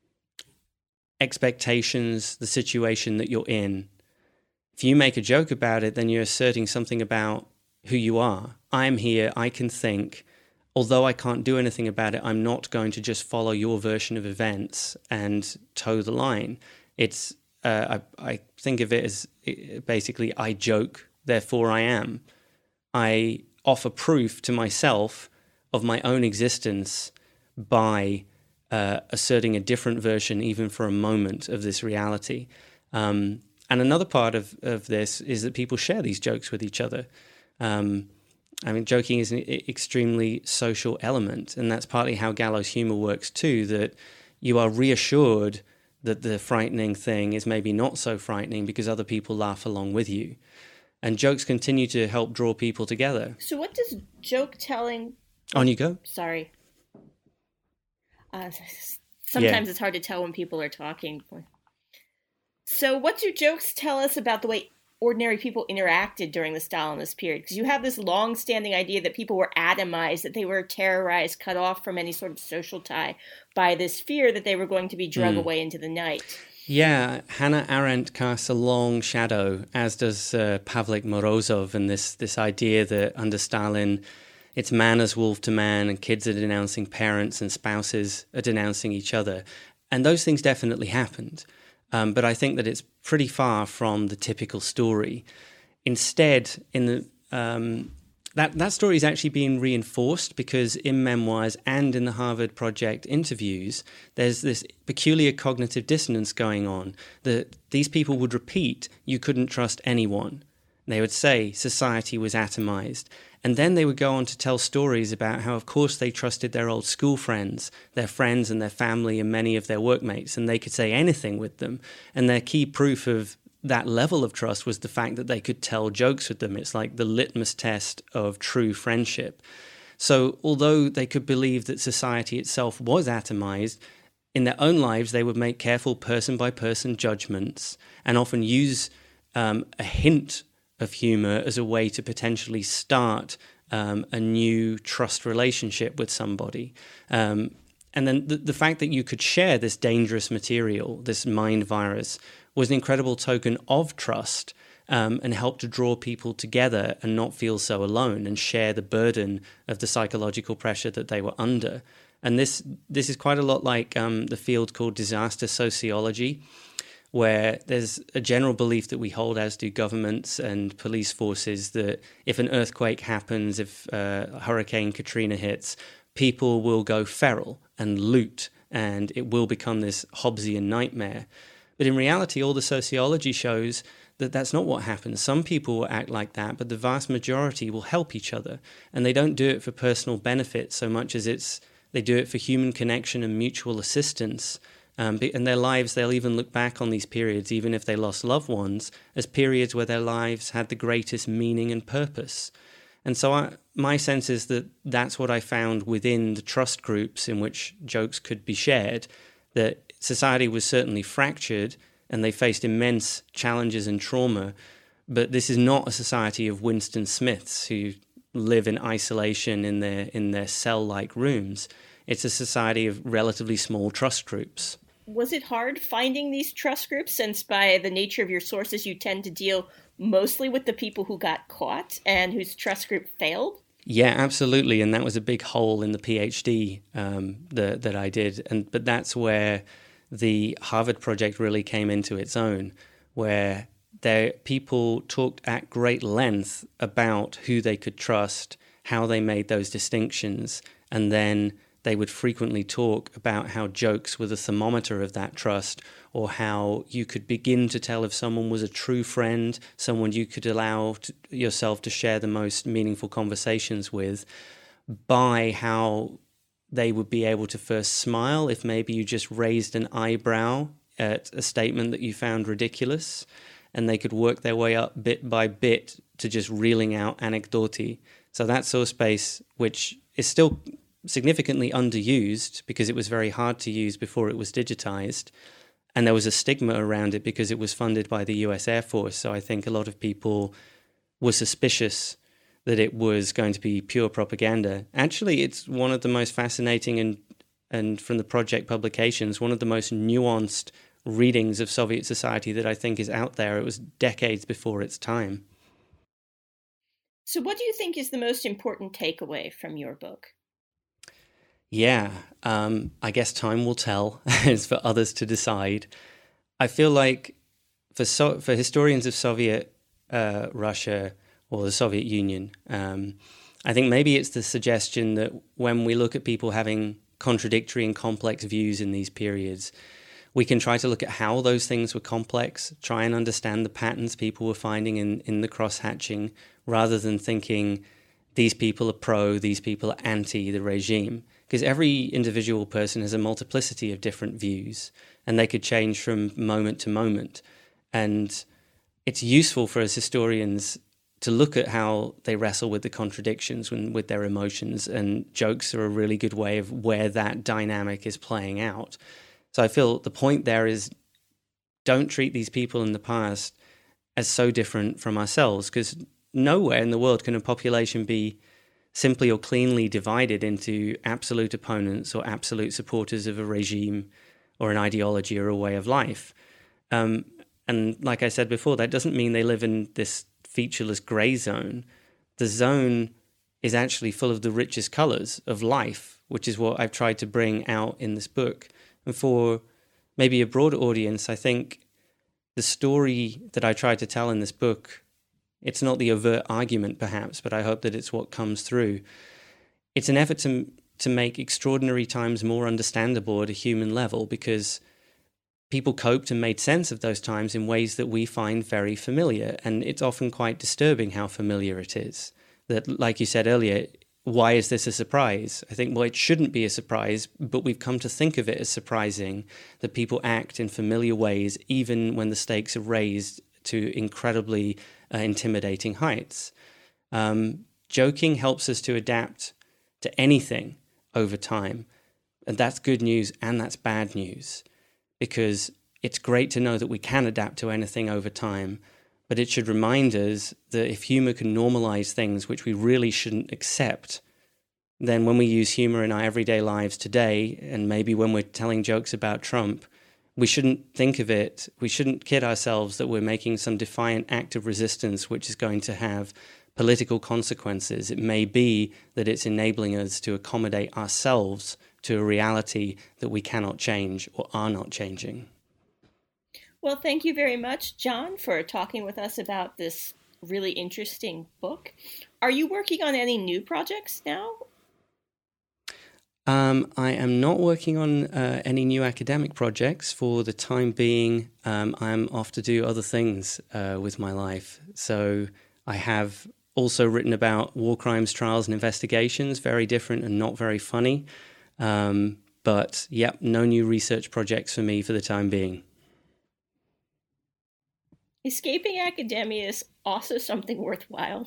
expectations, the situation that you're in, if you make a joke about it, then you're asserting something about who you are. I'm here, I can think. Although I can't do anything about it, I'm not going to just follow your version of events and toe the line. It's Uh, I, I think of it as basically I joke, therefore I am. I offer proof to myself of my own existence by uh, asserting a different version, even for a moment, of this reality. Um, and another part of, of this is that people share these jokes with each other. Um, I mean, joking is an extremely social element, and that's partly how gallows humor works too, that you are reassured that the frightening thing is maybe not so frightening because other people laugh along with you. And jokes continue to help draw people together. So what does joke telling... On you go. Sorry. Uh, sometimes Yeah. it's hard to tell when people are talking. So what do jokes tell us about the way ordinary people interacted during the Stalinist period? Because you have this long-standing idea that people were atomized, that they were terrorized, cut off from any sort of social tie by this fear that they were going to be drug mm. away into the night. Yeah, Hannah Arendt casts a long shadow, as does uh, Pavlik Morozov, and this, this idea that under Stalin, it's man as wolf to man, and kids are denouncing parents and spouses are denouncing each other. And those things definitely happened. Um, but I think that it's pretty far from the typical story. Instead, in the um, that that story is actually being reinforced because in memoirs and in the Harvard Project interviews, there's this peculiar cognitive dissonance going on that these people would repeat, you couldn't trust anyone. They would say society was atomized. And then they would go on to tell stories about how, of course, they trusted their old school friends, their friends and their family and many of their workmates, and they could say anything with them. And their key proof of that level of trust was the fact that they could tell jokes with them. It's like the litmus test of true friendship. So although they could believe that society itself was atomized, in their own lives they would make careful person-by-person judgments and often use um, a hint of humor as a way to potentially start um, a new trust relationship with somebody. Um, and then the, the fact that you could share this dangerous material, this mind virus, was an incredible token of trust um, and helped to draw people together and not feel so alone and share the burden of the psychological pressure that they were under. And this this is quite a lot like um, the field called disaster sociology, where there's a general belief that we hold, as do governments and police forces, that if an earthquake happens, if uh, Hurricane Katrina hits, people will go feral and loot, and it will become this Hobbesian nightmare. But in reality, all the sociology shows that that's not what happens. Some people will act like that, but the vast majority will help each other, and they don't do it for personal benefit so much as it's they do it for human connection and mutual assistance. Um, in their lives, they'll even look back on these periods, even if they lost loved ones, as periods where their lives had the greatest meaning and purpose. And so I, my sense is that that's what I found within the trust groups in which jokes could be shared, that society was certainly fractured and they faced immense challenges and trauma, but this is not a society of Winston Smiths who live in isolation in their, in their cell-like rooms. It's a society of relatively small trust groups. Was it hard finding these trust groups, since by the nature of your sources you tend to deal mostly with the people who got caught and whose trust group failed? Yeah, absolutely. And that was a big hole in the PhD um, that, that I did. And but that's where the Harvard Project really came into its own, where there people talked at great length about who they could trust, how they made those distinctions, and then they would frequently talk about how jokes were the thermometer of that trust, or how you could begin to tell if someone was a true friend, someone you could allow to yourself to share the most meaningful conversations with, by how they would be able to first smile if maybe you just raised an eyebrow at a statement that you found ridiculous, and they could work their way up bit by bit to just reeling out anecdoti. So that sort of space, which is still significantly underused because it was very hard to use before it was digitized, and there was a stigma around it because it was funded by the U S Air Force. So I think a lot of people were suspicious that it was going to be pure propaganda. Actually, it's one of the most fascinating and and from the project publications, one of the most nuanced readings of Soviet society that I think is out there. It was decades before its time. So what do you think is the most important takeaway from your book? Yeah, um, I guess time will tell. It's for others to decide. I feel like for so, for historians of Soviet uh, Russia or the Soviet Union, um, I think maybe it's the suggestion that when we look at people having contradictory and complex views in these periods. We can try to look at how those things were complex, try and understand the patterns people were finding in, in the cross-hatching, rather than thinking these people are pro, these people are anti the regime. Because every individual person has a multiplicity of different views, and they could change from moment to moment. And it's useful for us historians to look at how they wrestle with the contradictions when, with their emotions, and jokes are a really good way of where that dynamic is playing out. So I feel the point there is, don't treat these people in the past as so different from ourselves, because nowhere in the world can a population be simply or cleanly divided into absolute opponents or absolute supporters of a regime or an ideology or a way of life. Um, and like I said before, that doesn't mean they live in this featureless grey zone. The zone is actually full of the richest colours of life, which is what I've tried to bring out in this book. And for maybe a broader audience, I think the story that I tried to tell in this book, it's not the overt argument perhaps, but I hope that it's what comes through. It's an effort to to make extraordinary times more understandable at a human level, because people coped and made sense of those times in ways that we find very familiar. And it's often quite disturbing how familiar it is. That, like you said earlier, why is this a surprise? I think, well, it shouldn't be a surprise, but we've come to think of it as surprising that people act in familiar ways, even when the stakes are raised to incredibly uh, intimidating heights. Um, joking helps us to adapt to anything over time. And that's good news and that's bad news, because it's great to know that we can adapt to anything over time, but it should remind us that if humor can normalize things which we really shouldn't accept, then when we use humor in our everyday lives today, and maybe when we're telling jokes about Trump, we shouldn't think of it, we shouldn't kid ourselves that we're making some defiant act of resistance which is going to have political consequences. It may be that it's enabling us to accommodate ourselves to a reality that we cannot change or are not changing. Well, thank you very much, John, for talking with us about this really interesting book. Are you working on any new projects now? Um, I am not working on uh, any new academic projects for the time being. Um, I'm off to do other things uh, with my life. So I have also written about war crimes, trials, and investigations, very different and not very funny. Um, but, yeah, no new research projects for me for the time being. Escaping academia is also something worthwhile.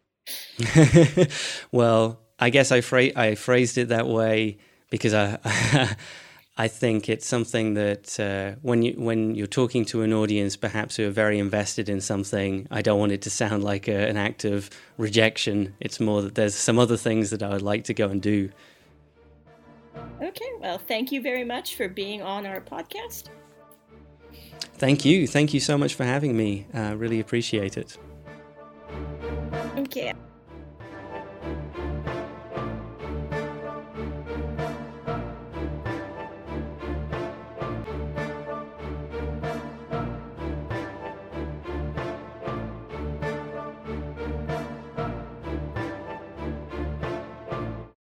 Well, I guess I, phra- I phrased it that way because I I think it's something that uh, when you when you're talking to an audience, perhaps who are very invested in something, I don't want it to sound like a, an act of rejection. It's more that there's some other things that I would like to go and do. Okay, well, thank you very much for being on our podcast. Thank you. Thank you so much for having me. I uh, really appreciate it. Okay.